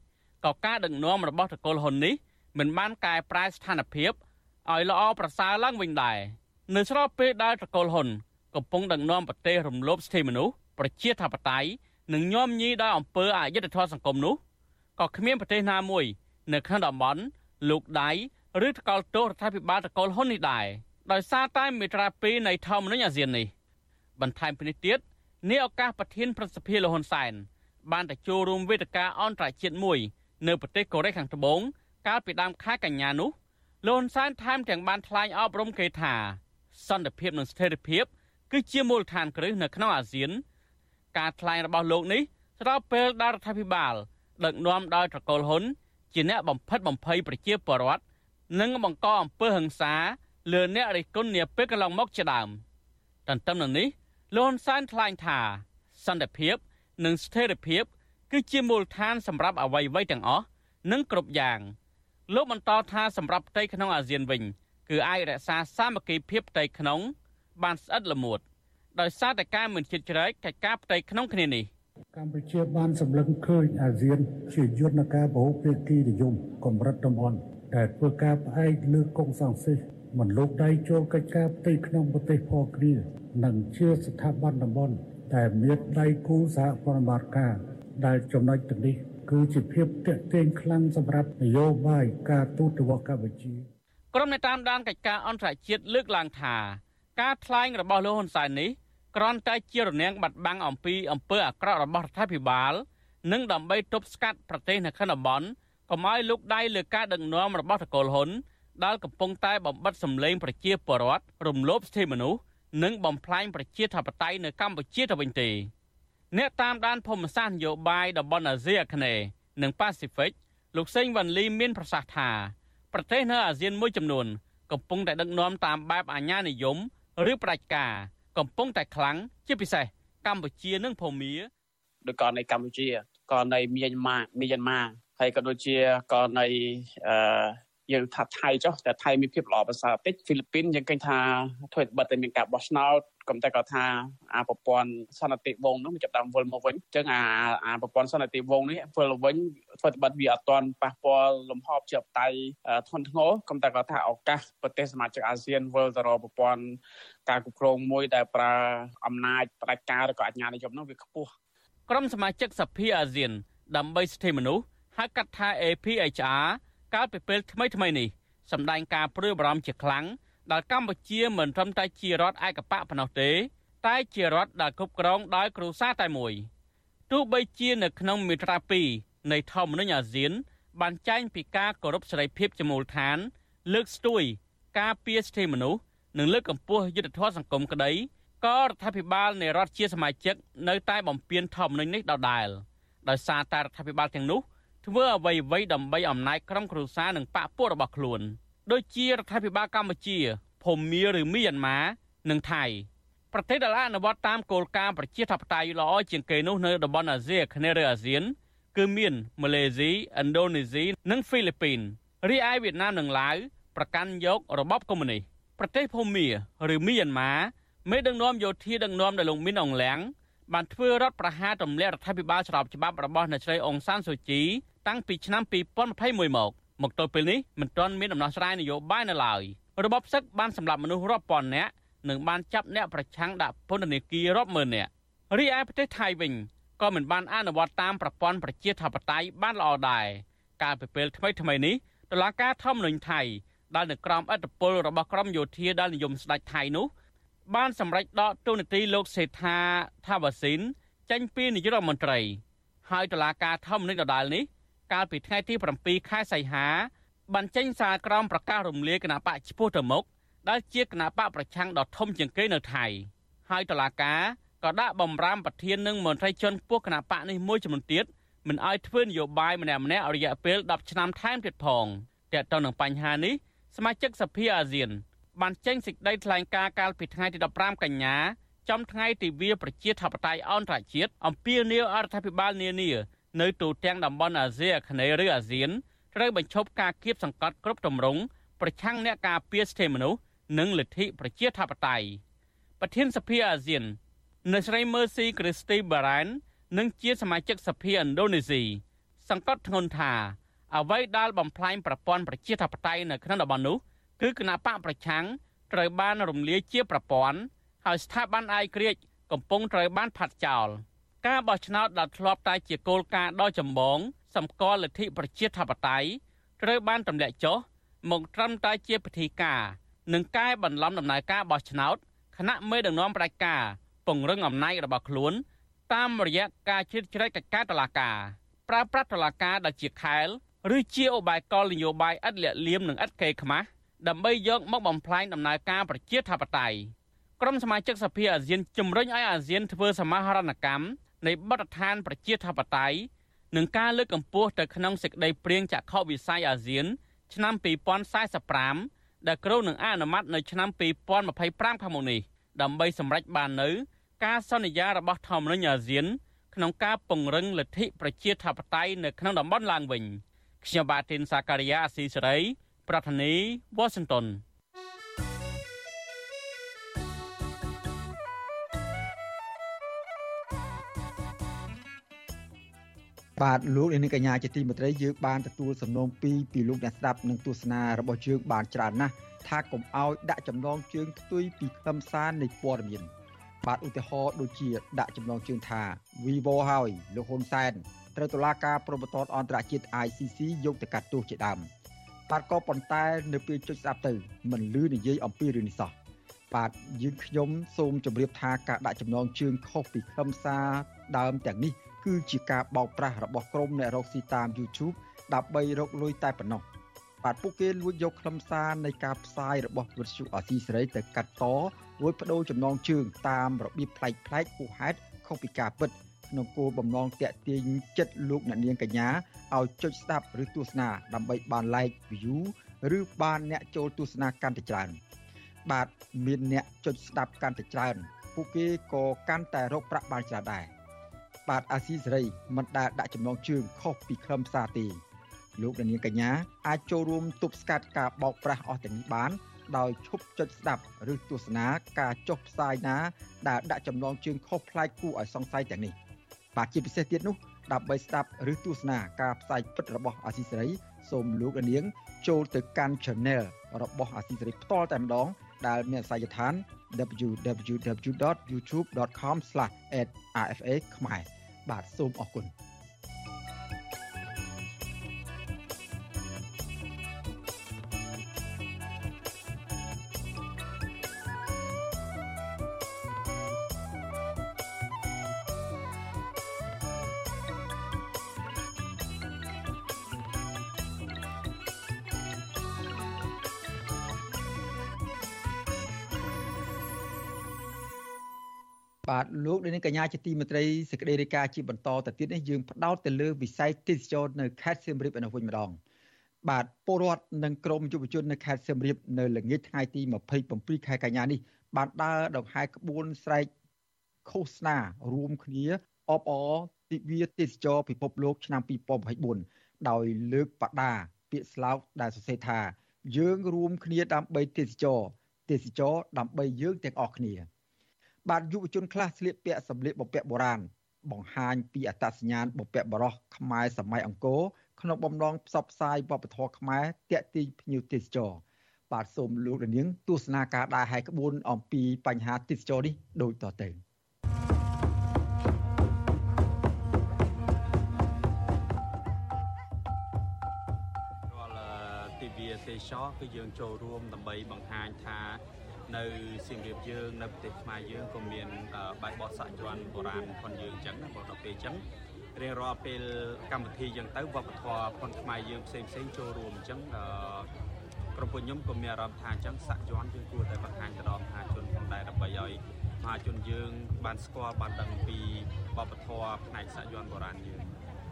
ក៏ការដឹកនាំរបស់ត្រកូលហ៊ុននេះមិនបានកែប្រែស្ថានភាពឲ្យល្អប្រសើរឡើងវិញដែរនៅស្របពេលដែលត្រកូលហ៊ុនកំពុងដឹកនាំប្រទេសរំលោភសិទ្ធិមនុស្សប្រជាធិបតេយ្យនិងញោមញីដោយអំពើអយុត្តិធម៌សង្គមនោះក៏គ្មានប្រទេសណាមួយនៅក្នុងតំបន់លោកដៃឬថ្កោលទោសរដ្ឋាភិបាលត្រកូលហ៊ុននេះដែរដោយសារតែមាត្រា2នៃធម្មនុញ្ញអាស៊ាននេះបន្ថែមពីនេះទៀតនាឱកាសប្រធានប្រសិទ្ធិលហ៊ុនសែនបានទៅចូលរួមវេទិកាអន្តរជាតិមួយនៅប្រទេសកូរ៉េខាងត្បូងកាលពីដើមខែកញ្ញានោះលោកហ៊ុនសែនថែមទាំងបានថ្លែងអប់រំគេថាសន្តិភាពនិងស្ថិរភាពគឺជាមូលដ្ឋានគ្រឹះនៅក្នុងអាស៊ានការថ្លែងរបស់លោកនេះស្របពេលដែលរដ្ឋាភិបាលដឹកនាំដោយត្រកូលហ៊ុនជាអ្នកបំផិតបំភ័យប្រជាពលរដ្ឋនិងបង្កអំពើហិង្សាលើអ្នករិះគន់នាពេលកន្លងមកជាដើមទន្ទឹមនឹងនេះលោកហ៊ុនសែនថ្លែងថាសន្តិភាពនិងស្ថិរភាពគឺជាមូលដ្ឋានសម្រាប់អ្វីៗទាំងអស់និងគ្រប់យ៉ាងលោកបន្តថាសម្រាប់ផ្ទៃក្នុងអាស៊ានវិញគឺអាចរក្សាសាមគ្គីភាពផ្ទៃក្នុងបានស្អិតល្មួតដោយសារតែការមិនជិតជ្រែកកិច្ចការផ្ទៃក្នុងគ្នានេះកម្ពុជាបានសម្លឹងឃើញអាស៊ានជាយន្តការពហុភាគីនិយមកម្រិតតំបន់ដែលធ្វើការផ្អែកលើកុងសង្ស៊ីសមិនលោកដៃចូលកិច្ចការផ្ទៃក្នុងប្រទេសផងគ្នានិងជាស្ថាប័នតំបន់ដែលមានដៃគូសហប្រតិបត្តិការដែលចំណុចទាំងនេះគឺជាភាពទាក់ទាញខ្លាំងសម្រាប់នយោបាយការទូតរបស់កម្ពុជាក្រុមអ្នកតាមដានកិច្ចការអន្តរជាតិលើកឡើងថាការថ្លែងរបស់លោកហ៊ុនសែននេះគ្រាន់តែជារនាំងបាត់បង់អំពីអំពើអាក្រក់របស់រដ្ឋាភិបាលនិងដើម្បីទប់ស្កាត់ប្រទេសនៅក្នុងតំបន់កុំឲ្យលោកដៃលើការដឹកនាំរបស់ត្រកូលហ៊ុនដែលកំពុងតែបំបិទសម្លេងប្រជាពលរដ្ឋរំលោភសិទ្ធិមនុស្សនិងបំផ្លាញប្រជាធិបតេយ្យនៅកម្ពុជាទៅវិញទេអ្នកតាមដានភូមិសាស្ត្រនយោបាយតំបន់អាស៊ីអាគ្នេយ៍និងប៉ាស៊ីហ្វិកលោកសេងវ៉ាន់លីមានប្រសាសន៍ថាប្រទេសនៅអាស៊ានមួយចំនួនកំពុងតែដឹកនាំតាមបែបអាញានិយមឬផ្ដាច់ការកំពុងតែខ្លាំងជាពិសេសកម្ពុជានិងភូមាដោយករណីកម្ពុជាករណីមីយ៉ាន់ម៉ាហើយក៏ដូចជាករណីយើងថាថៃចុះតែថៃមានភាពល្អប្រសើរតិចហ្វីលីពីនយើងឃើញថាធ្វើបិទតែមានការបោះឆ្នោតក៏តែគាត់ថាប្រព័ន្ធសន្តិភាពវងនោះចាប់ដើមវិលមកវិញអញ្ចឹងប្រព័ន្ធសន្តិភាពវងនេះវិលវិញធ្វើបិទវាអត់ទាន់ប៉ះពាល់លំហប្រជាធិបតេយ្យធ្ងន់ធ្ងរក៏តែគាត់ថាឱកាសប្រទេសសមាជិកអាស៊ានវិលទៅរកប្រព័ន្ធការគ្រប់គ្រងមួយដែលប្រើអំណាចផ្ដាច់ការឬក៏អាជ្ញានិយមនោះវាខ្ពស់ក្រុមសមាជិកសភាអាស៊ានដើម្បីសិទ្ធិមនុស្សហៅកាត់ថា APHR កាលពីពេលថ្មីនេះសម្ដែងការព្រួយបារម្ភជាខ្លាំងដែលកម្ពុជាមិនត្រឹមតែជារដ្ឋឯកបកប៉ុណ្ណោះទេតែជារដ្ឋដែលគ្រប់គ្រងដោយគ្រួសារតែមួយទោះបីជានៅក្នុងមាត្រា2នៃធម្មនុញ្ញអាស៊ានបានចែងពីការគោរពសេរីភាពជាមូលដ្ឋានលើកស្ទួយការពារសិទ្ធិមនុស្សនិងលើកកម្ពស់យុត្តិធម៌សង្គមក្តីក៏រដ្ឋាភិបាលនៃរដ្ឋជាសមាជិកនៅតែបំពានធម្មនុញ្ញនេះដដែលដោយសារតែរដ្ឋាភិបាលទាំងនោះធ្វើអ្វីៗដើម្បីអំណាចក្រុមគ្រួសារនិងបកពួករបស់ខ្លួនដូចជារដ្ឋាភិបាលកម្ពុជាភូមាឬមីយ៉ាន់ម៉ានិងថៃប្រទេសដែលអនុវត្តតាមគោលការណ៍ប្រជាធិបតេយ្យល្អជាងគេនោះនៅតំបន់អាស៊ីអាគ្នេយ៍ឬអាស៊ានគឺមានម៉ាឡេស៊ីឥណ្ឌូនេស៊ីនិងហ្វីលីពីនរីឯវៀតណាមនិងឡាវប្រកាន់យករបបកុម្មុយនីសប្រទេសភូមាឬមីយ៉ាន់ម៉ាមេដឹកនាំយោធាដឹកនាំដោយលោកមីនអងលៀងបានធ្វើរដ្ឋប្រហារទម្លាក់រដ្ឋាភិបាលស្របច្បាប់របស់អ្នកស្រីអុងសានស៊ូជីតាំងពីឆ្នាំ2021មកទល់ពេលនេះមិនទាន់មានដំណោះស្រាយនយោបាយនៅឡើយរបបសឹកបានសម្លាប់មនុស្សរាប់ពាន់នាក់និងបានចាប់អ្នកប្រឆាំងដាក់ពន្ធនាគាររាប់ម៉ឺននាក់រីឯប្រទេសថៃវិញក៏មិនបានអនុវត្តតាមប្រព័ន្ធប្រជាធិបតេយ្យបានល្អដែរកាលពីពេលថ្មីនេះតុលាការធម្មនុញ្ញថៃដែលនៅក្រោមឥទ្ធិពលរបស់ក្រុមយោធាដែលនិយមស្ដេចថៃនោះបានសម្រេចដកតួនាទីលោកសេដ្ឋាថាវ៉ាស៊ីនចេញពីនាយករដ្ឋមន្ត្រីហើយតុលាការធម្មនុញ្ញដដែលនេះកាលពីថ្ងៃទី7ខែសីហាបានចេញសារក្រមប្រកាសរំលាយគណបកឈ្មោះទៅមុខដែលជាគណបកប្រឆាំងដ៏ធំជាងគេនៅថៃហើយតុលាការក៏ដាក់បំរាមប្រធាននិងមន្ត្រីជាន់ខ្ពស់គណបកនេះមួយចំនួនទៀតមិនឲ្យធ្វើនយោបាយម្នាក់រយៈពេល10ឆ្នាំថែមទៀតផងទាក់ទងនឹងបញ្ហានេះសមាជិកសភាអាស៊ានបានចេញសេចក្តីថ្លែងការណ៍កាលពីថ្ងៃទី15កញ្ញាចំថ្ងៃទិវាប្រជាធិបតេយ្យអន្តរជាតិអំពាវនាវរដ្ឋាភិបាលនានានៅទូទាំងតំបន់អាស៊ីអាគ្នេយ៍ឬអាស៊ានត្រូវបញ្ឈប់ការគៀបសង្កត់គ្រប់ទម្រង់ប្រឆាំងអ្នកការពារសិទ្ធិមនុស្សនិងលទ្ធិប្រជាធិបតេយ្យប្រធានសភាអាស៊ានអ្នកស្រី Mercy Christie Baran និងជាសមាជិកសភាឥណ្ឌូនេស៊ីសង្កត់ធ្ងន់ថាអ្វីដែលបំផ្លាញប្រព័ន្ធប្រជាធិបតេយ្យនៅក្នុងតំបន់នោះគឺគណបកប្រឆាំងត្រូវបានរំលាយជាប្រព័ន្ធហើយស្ថាប័នឯករាជ្យកំពុងត្រូវបានផាត់ចោលការបោះឆ្នោតដែលធ្លាប់តែជាគោលការណ៍ដ៏ចម្បងសម្គាល់លទ្ធិប្រជាធិបតេយ្យត្រូវបានទម្លាក់ចុះមកត្រឹមតែជាពិធីការនិងកែបន្លំដំណើរការបោះឆ្នោតគណៈមេដឹកនាំផ្ដាច់ការពង្រឹងអំណាចរបស់ខ្លួនតាមរយៈការជ្រៀតជ្រែកកិច្ចការតុលាការប្រើប្រាស់តុលាការដែលជាខែលឬជាឧបាយកលនយោបាយឥតលាក់លៀមនិងឥតកេរខ្មាស់ដើម្បីយកមកបំផ្លាញដំណើរការប្រជាធិបតេយ្យក្រុមសមាជិកសភាអាស៊ានជំរុញឲ្យអាស៊ានធ្វើសមាហរណកម្មនៃបទដ្ឋានប្រជាធិបតេយ្យនិងការលើកកម្ពស់ទៅក្នុងសេចក្តីព្រាងចក្ខុវិស័យអាស៊ានឆ្នាំ2045ដែលគ្រោងនឹងអនុម័តនៅឆ្នាំ2025ខាងមុខនេះដើម្បីសម្រេចបាននូវការសន្យារបស់ធម្មនុញ្ញអាស៊ានក្នុងការពង្រឹងលទ្ធិប្រជាធិបតេយ្យនៅក្នុងតំបន់ឡើងវិញខ្ញុំបាទទីនសាការីយ៉ាអស៊ីសេរីប្រធានាធិបតី Washington បាទលោកនាងកញ្ញាជាទីមេត្រីយើងបានទទួលសំណូមពីលោកអ្នកស្ដាប់និងទស្សនារបស់យើងបានច្រើនណាស់ថាកុំឲ្យដាក់ចំណងជើងផ្ទុយពីខ្លឹមសារនៃព័ត៌មានបាទឧទាហរណ៍ដូចជាដាក់ចំណងជើងថា Vivo ហើយលោកហ៊ុនសែនត្រូវតុលាការព្រហ្មទណ្ឌអន្តរជាតិ ICC យកទៅកាត់ទោសជាដើមបាទក៏ប៉ុន្តែនៅពេលចុចស្ដាប់ទៅមិនលឺនិយាយអំពីរឿងនេះសោះបាទយើងខ្ញុំសូមជម្រាបថាការដាក់ចំណងជើងខុសពីខ្លឹមសារដើមទាំងនេះគឺជាការបោកប្រាស់របស់ក្រុមអ្នករកស៊ីតាម YouTube ដើម្បីរកលុយតែប៉ុណ្ណោះបាទពួកគេលួចយកខ្លឹមសារនៃការផ្សាយរបស់វិទ្យុអាស៊ីសេរីទៅកាត់តរួចបដូរចំណងជើងតាមរបៀបប្លែកៗហួសហេតុខុសពីការពិតក្នុងគោលបំណងទាក់ទាញចិត្តលោកអ្នកនាងកញ្ញាឲ្យចុចស្ដាប់ឬទស្សនាដើម្បីបាន like view ឬបានអ្នកចូលទស្សនាកាន់តែច្រើនបាទមានអ្នកចុចស្ដាប់កាន់តែច្រើនពួកគេក៏កាន់តែរកប្រាក់បានច្រើនដែរបាទអាស៊ីសេរីមិនដែលដាក់ចំណងជើងខុសពីខ្លឹមសារទេលោកអ្នកនាងកញ្ញាអាចចូលរួមទប់ស្កាត់ការបោកប្រាស់អស់ទាំងនេះបានដោយឈប់ចុចស្ដាប់ឬទស្សនាការចុះផ្សាយណាដែលដាក់ចំណងជើងខុសប្លែកគួរឲ្យសង្ស័យទាំងនេះបាទជាពិសេសទៀតនោះដើម្បីស្ដាប់ឬទស្សនាការផ្សាយពិតរបស់អាស៊ីសេរីសូមលោកអ្នកនាងចូលទៅកាន់ Channel របស់អាស៊ីសេរីផ្ទាល់តែម្ដងដែលមានអាសយដ្ឋាន www.youtube.com/@rfa ខ្មែរបាទសូមអរគុណបាទលោកនាងកញ្ញាជាទីមេត្រីសេចក្តីរាយការណ៍ជាបន្តទៅទៀតនេះយើងផ្ដោតទៅលើវិស័យទេសចរនៅខេត្តសៀមរាបឯនោះវិញម្ដងបាទពលរដ្ឋនិងក្រមយុវជននៅខេត្តសៀមរាបនៅល្ងាចថ្ងៃទី27ខែកញ្ញានេះបានដើរដង្ហែក្បួនស្រែកឃោសនារួមគ្នាអបអរទិវាទេសចរពិភពលោកឆ្នាំ2024ដោយលើកបដាពាក្យស្លោកដែលសរសេរថាយើងរួមគ្នាដើម្បីទេសចរដើម្បីយើងទាំងអស់គ្នាបាទយុវជនខ្លះស្លៀកពាក់សម្លៀកបំពាក់បុរាណបង្ហាញពីអត្តសញ្ញាណបំពាក់បរោះខ្មែរសម័យអង្គរក្នុងបំណងផ្សព្វផ្សាយវប្បធម៌ខ្មែរទាក់ទាញភ្ញៀវទេសចរបាទសូមលោកនាងទស្សនាការដើរហែកក្បួនអំពីបញ្ហាទេសចរនេះដូចតទៅទិវាទេសចរគឺយើងចូលរួមដើម្បីបង្ហាញថានៅសៀមរាបយើងនៅប្រទេសខ្មែរយើងក៏មានបែបបទសាក់យ័ន្តបុរាណផងយើងអញ្ចឹងណាដល់ពេលអញ្ចឹងរៀងរាល់ពេលកម្មវិធីអញ្ចឹងទៅវប្បធម៌ផងខ្មែរយើងផ្សេងចូលរួមអញ្ចឹងក្រុមពួកខ្ញុំក៏មានអារម្មណ៍ថាអញ្ចឹងសាក់យ័ន្តយើងគួរតែបង្ហាញទៅដល់មហាជនផងដែរដើម្បីឲ្យមហាជនយើងបានស្គាល់បានដឹងពីវប្បធម៌ផ្នែកសាក់យ័ន្តបុរាណយើង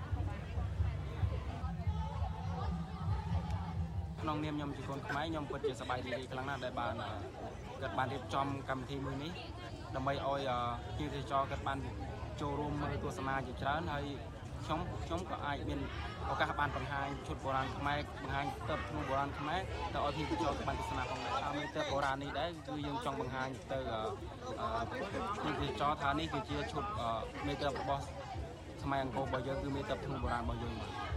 ក្នុងនាមខ្ញុំជាកូនខ្មែរខ្ញុំពិតជាសប្បាយរីករាយខ្លាំងណាស់ដែលបានគាត់បានរៀបចំកម្មវិធីមួយនេះដើម្បីឲ្យភ្ញៀវទេសចរគាត់បានចូលរួមមើលទស្សនាជាច្រើនហើយខ្ញុំក៏អាចមានឱកាសបានបង្ហាញឈុតបុរាណខ្មែរបង្ហាញទិដ្ឋភាពបុរាណខ្មែរទៅឲ្យភ្ញៀវទេសចរបានទស្សនាផងដែរហើយមានទិដ្ឋបុរាណនេះដែរគឺយើងចង់បង្ហាញទៅភ្ញៀវទេសចរថានេះគឺជាឈុតមេត្តារបស់សម័យអង្គររបស់យើងគឺមានទឹកធ្នូបុរាណរបស់យើង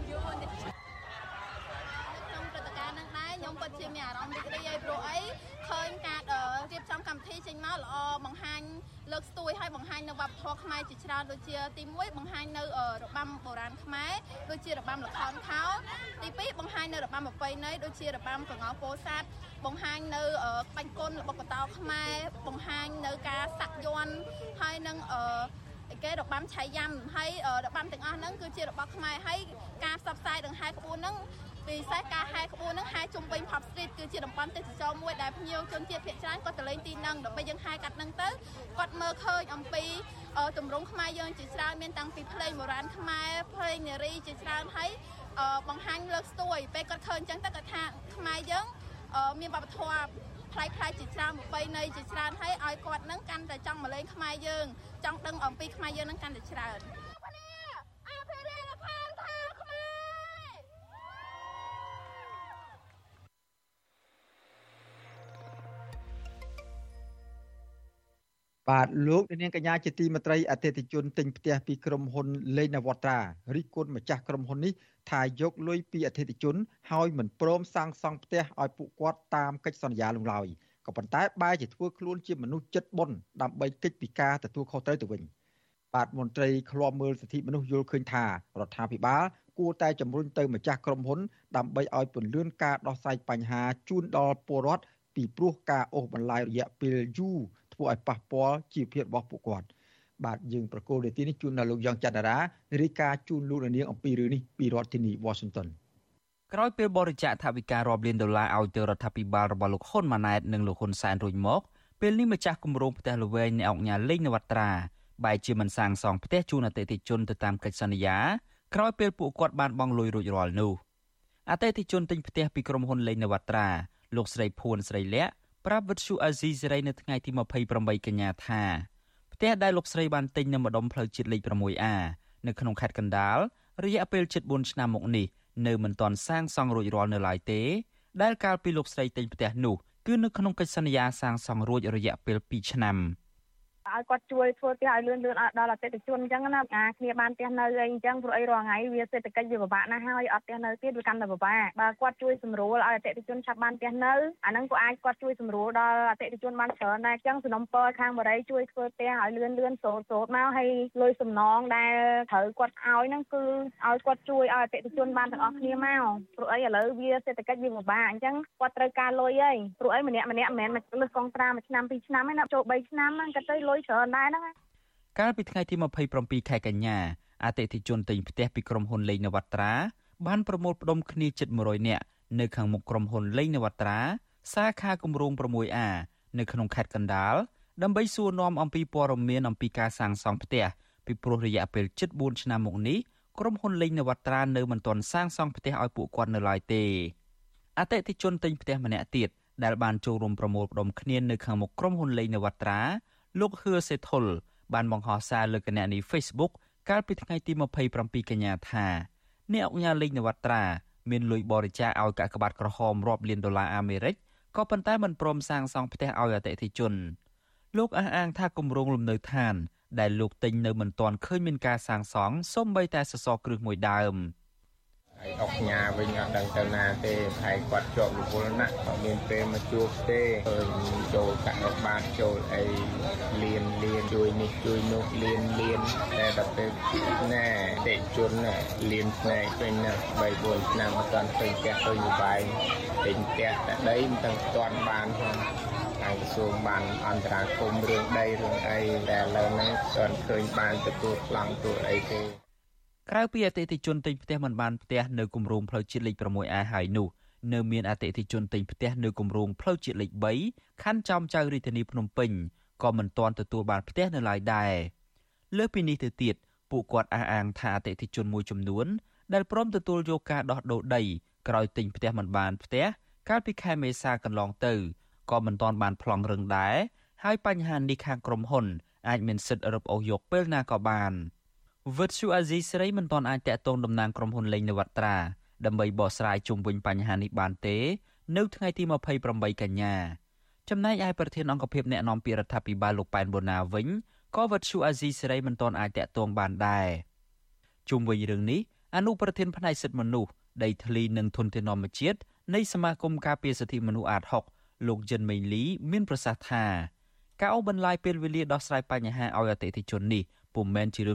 ខ្ញុំពិតជាមានអារម្មណ៍រីករាយព្រោះអីឃើញការរៀបចំកម្មវិធីចេញមកល្អបង្ហាញលើកស្ទួយហើយបង្ហាញនៅវប្បធម៌ខ្មែរជាច្រើនដូចជាទី1បង្ហាញនៅរបាំបុរាណខ្មែរដូចជារបាំល្ខោនខោលទី2បង្ហាញនៅរបាំប្រពៃណីដូចជារបាំកងោពោធិ៍សាត់បង្ហាញនៅក្បាច់គុនល្បុក្កតោខ្មែរបង្ហាញនៅការសាក់យ័ន្តហើយនឹងគេរបាំឆៃយ៉ាំហើយរបាំទាំងអស់ហ្នឹងគឺជារបស់ខ្មែរហើយការផ្សព្វផ្សាយដល់ហែក្បួនហ្នឹងពិសេសការហែក្បួនហ្នឹងហែជុំវិញ Pop Street គឺជាតំបន់ទេសចរមួយដែលភ្ញៀវជនជាតិភាគច្រើនគាត់ទៅលេងទីហ្នឹងដើម្បីយើងហែកាត់ហ្នឹងទៅគាត់មើលឃើញអំពីទម្រង់ខ្មែរយើងជាច្រើនមានតាំងពីភ្លេងបុរាណខ្មែរភ្លេងនារីជាច្រើនហើយបង្ហាញលើកស្ទួយពេលគាត់ឃើញអញ្ចឹងទៅគាត់ថាខ្មែរយើងមានវប្បធម៌ផ្លែៗជាច្រើនប្រពៃណីជាច្រើនហើយឲ្យគាត់នឹងកាន់តែចង់មកលេងខ្មែរយើងចង់ដឹងអំពីខ្មែរយើងនឹងកាន់តែច្រើនបាទលោកនាងកញ្ញាជាទីមេត្រីអតិថិជនទិញផ្ទះពីក្រុមហ៊ុនលេងនវត្រារិះគន់ម្ចាស់ក្រុមហ៊ុននេះថាយកលុយពីអតិថិជនហើយមិនព្រមសាងសង់ផ្ទះឲ្យពួកគាត់តាមកិច្ចសន្យានោះឡើយក៏ប៉ុន្តែបែរជាធ្វើខ្លួនជាមនុស្សចិត្តបុណ្យដើម្បីគេចពីការទទួលខុសត្រូវទៅវិញបាទមន្ត្រីឃ្លាំមើលសិទ្ធិមនុស្សយល់ឃើញថារដ្ឋាភិបាលគួរតែជំរុញទៅម្ចាស់ក្រុមហ៊ុនដើម្បីឲ្យពន្លឿនការដោះស្រាយបញ្ហាជូនដល់ពលរដ្ឋពីព្រោះការអូសបន្លាយរយៈពេលយូរធ្វើឲ្យប៉ះពាល់ជីវភាពរបស់ពួកគាត់បាទយើងប្រកូលនាទីនេះជូនដល់លោកយ៉ងច័ន្ទរារាយការណ៍ជូនលោកនាងអំពីរឿងនេះពីរដ្ឋធានី Washington ក្រោយពេលបរិច្ចាគថវិការាប់លានដុល្លារឲ្យទៅរដ្ឋាភិបាលរបស់លោកហ៊ុនម៉ាណែតនិងលោកហ៊ុនសែនរួចមកពេលនេះម្ចាស់គម្រោងផ្ទះល្វែងនៃអង្គការលេងនវត្រាបែរជាមិនសាងសង់ផ្ទះជូនអតិថិជនទៅតាមកិច្ចសន្យាក្រោយពេលពួកគាត់បានបង់លុយរួចរាល់នោះអតិថិជនទិញផ្ទះពីក្រុមហ៊ុនលេងនវត្រាលោកស្រីភួនស្រីលក្ខប្រាប់វិទ្យុអាស៊ីសេរីនៅថ្ងៃទី28កញ្ញាថាផ្ទះដែលលោកស្រីបានទិញនៅម្ដុំផ្លូវជាតិលេខ 6A នៅក្នុងខេត្តកណ្ដាលរយៈពេលជិត4ឆ្នាំមកនេះនៅមិនទាន់សាងសង់រួចរាល់នៅឡើយទេដែលកាលពីលោកស្រីទិញផ្ទះនោះគឺនៅក្នុងកិច្ចសន្យាសាងសង់រួចរយៈពេល2ឆ្នាំឲ្យគាត់ជួយធ្វើផ្ទះឲ្យលឿនដល់អតិថិជនអញ្ចឹងណាគ្នាបានផ្ទះនៅអីអញ្ចឹងព្រោះអីរាល់ថ្ងៃវាសេដ្ឋកិច្ចវាពិបាកណាស់ហើយអត់ផ្ទះនៅទៀតវាកាន់តែពិបាកបើគាត់ជួយសម្រួលឲ្យអតិថិជនឆាប់បានផ្ទះនៅអាហ្នឹងក៏អាចគាត់ជួយសម្រួលដល់អតិថិជនបានច្រើនដែរអញ្ចឹងសំណុំពរខាងបរិយជួយធ្វើផ្ទះឲ្យលឿនសូត្រមកហើយលុយសំណងដែលត្រូវគាត់ឲ្យហ្នឹងគឺឲ្យគាត់ជួយឲ្យអតិថិជនបានទាំងអស់គ្នាមកព្រោះអីឥឡូវវាសេដ្ឋកិច្ចវាពិបាកអញ្ចឹងគាត់ត្រូវការលុយហើយព្រោះអីម្នាក់មិនមែនលើសកងត្រា1ឆ្នាំ2ឆ្នាំទេណាចូល3ឆ្នាំហ្នឹងគាត់ទៅលុយច្រើនដែរហ្នឹងកាលពីថ្ងៃទី27ខែកញ្ញាអតិថិជនទិញផ្ទះពីក្រុមហ៊ុនលេងនវត្រាបានប្រមូលផ្ដុំគ្នាជិត100នាក់នៅខាងមុខក្រុមហ៊ុនលេងនវត្រាសាខាគម្រោង 6A នៅក្នុងខេត្តកណ្ដាលដើម្បីសួរនាំអំពីព័ត៌មានអំពីការសាងសង់ផ្ទះពីព្រោះរយៈពេលជិត4ឆ្នាំមកនេះក្រុមហ៊ុនលេងនវត្រានៅមិនទាន់សាងសង់ផ្ទះឲ្យពួកគាត់នៅឡើយទេអតិថិជនទិញផ្ទះម្នាក់ទៀតដែលបានចូលរួមប្រមូលផ្ដុំគ្នានៅខាងមុខក្រុមហ៊ុនលេងនវត្រាលោកហឿសេថុលបានបង្ហោះសារលើគណនី Facebook កាលពីថ្ងៃទី27កញ្ញាថាអ្នកអង្គការលេងនវត្រាមានលុយបរិច្ចាគឲ្យកាកបាទក្រហមរាប់លានដុល្លារអាមេរិកក៏ប៉ុន្តែមិនព្រមសាងសង់ផ្ទះឲ្យអតិថិជនលោកអះអាងថាគម្រោងលំនៅឋានដែលលោកទិញនៅមិនទាន់ឃើញមានការសាងសង់សូម្បីតែសសរគ្រឹះមួយដើមហើយអុកញ៉ាវិញអត់ដឹងទៅណាទេហើយគាត់ជាប់រវល់ណាស់អត់មានពេលមកជួបទេចូលកាក់បាតចូលអីលៀនជួយនេះជួយនោះលៀនតែដល់ពេលណែតិជនលៀនផ្នែកពេញណាស់3-4ឆ្នាំអត់ទាន់ឃើញផ្ទះឃើញបាយពេញផ្ទះតែដីមិនទាំងទាន់បានផងខាងក្រសួងបានអន្តរាគមន៍រឿងដីរឿងអីតែឥឡូវហ្នឹងអត់ឃើញបានទទួលប្លង់ទួលអីទេក្រៅពីអតិថិជនទិញផ្ទះមិនបានផ្ទះនៅគម្រោងផ្លូវជាតិលេខ 6A ហើយនោះនៅមានអតិថិជនទិញផ្ទះនៅគម្រោងផ្លូវជាតិលេខ 3 ខណ្ឌចំចៅរាជធានីភ្នំពេញក៏មិនទាន់ទទួលបានផ្ទះនៅឡើយដែរលើសពីនេះទៅទៀតពួកគាត់អះអាងថាអតិថិជនមួយចំនួនដែលព្រមទទួលយកការដោះដូរដីក្រោយទិញផ្ទះមិនបានផ្ទះកាលពីខែមេសាកន្លងទៅក៏មិនទាន់បានប្លង់រឹងដែរហើយបញ្ហានេះខាងក្រុមហ៊ុនអាចមានសិទ្ធិរឹបអូសយកពេលណាក៏បានវិទ្យុអាស៊ីសេរីមិនទាន់អាចតាក់ទងតំណាងក្រុមហ៊ុនលេងនវត្រាដើម្បីបកស្រាយជុំវិញបញ្ហានេះបានទេនៅថ្ងៃទី28កញ្ញាចំណែកឯប្រធានអង្គភិបអ្នកនាំពាក្យរដ្ឋាភិបាលលោកប៉ែនបូណាវិញក៏វិទ្យុអាស៊ីសេរីមិនទាន់អាចតាក់ទងបានដែរជុំវិញរឿងនេះអនុប្រធានផ្នែកសិទ្ធិមនុស្សដីធ្លីនិងធនធានធម្មជាតិនៃសមាគមការពារសិទ្ធិមនុស្សអាត6លោកយិនមេងលីមានប្រសាសន៍ថាការអូសបន្លាយពេលវេលាដោះស្រាយបញ្ហាឲ្យអតិថិជននេះពុំមែនជា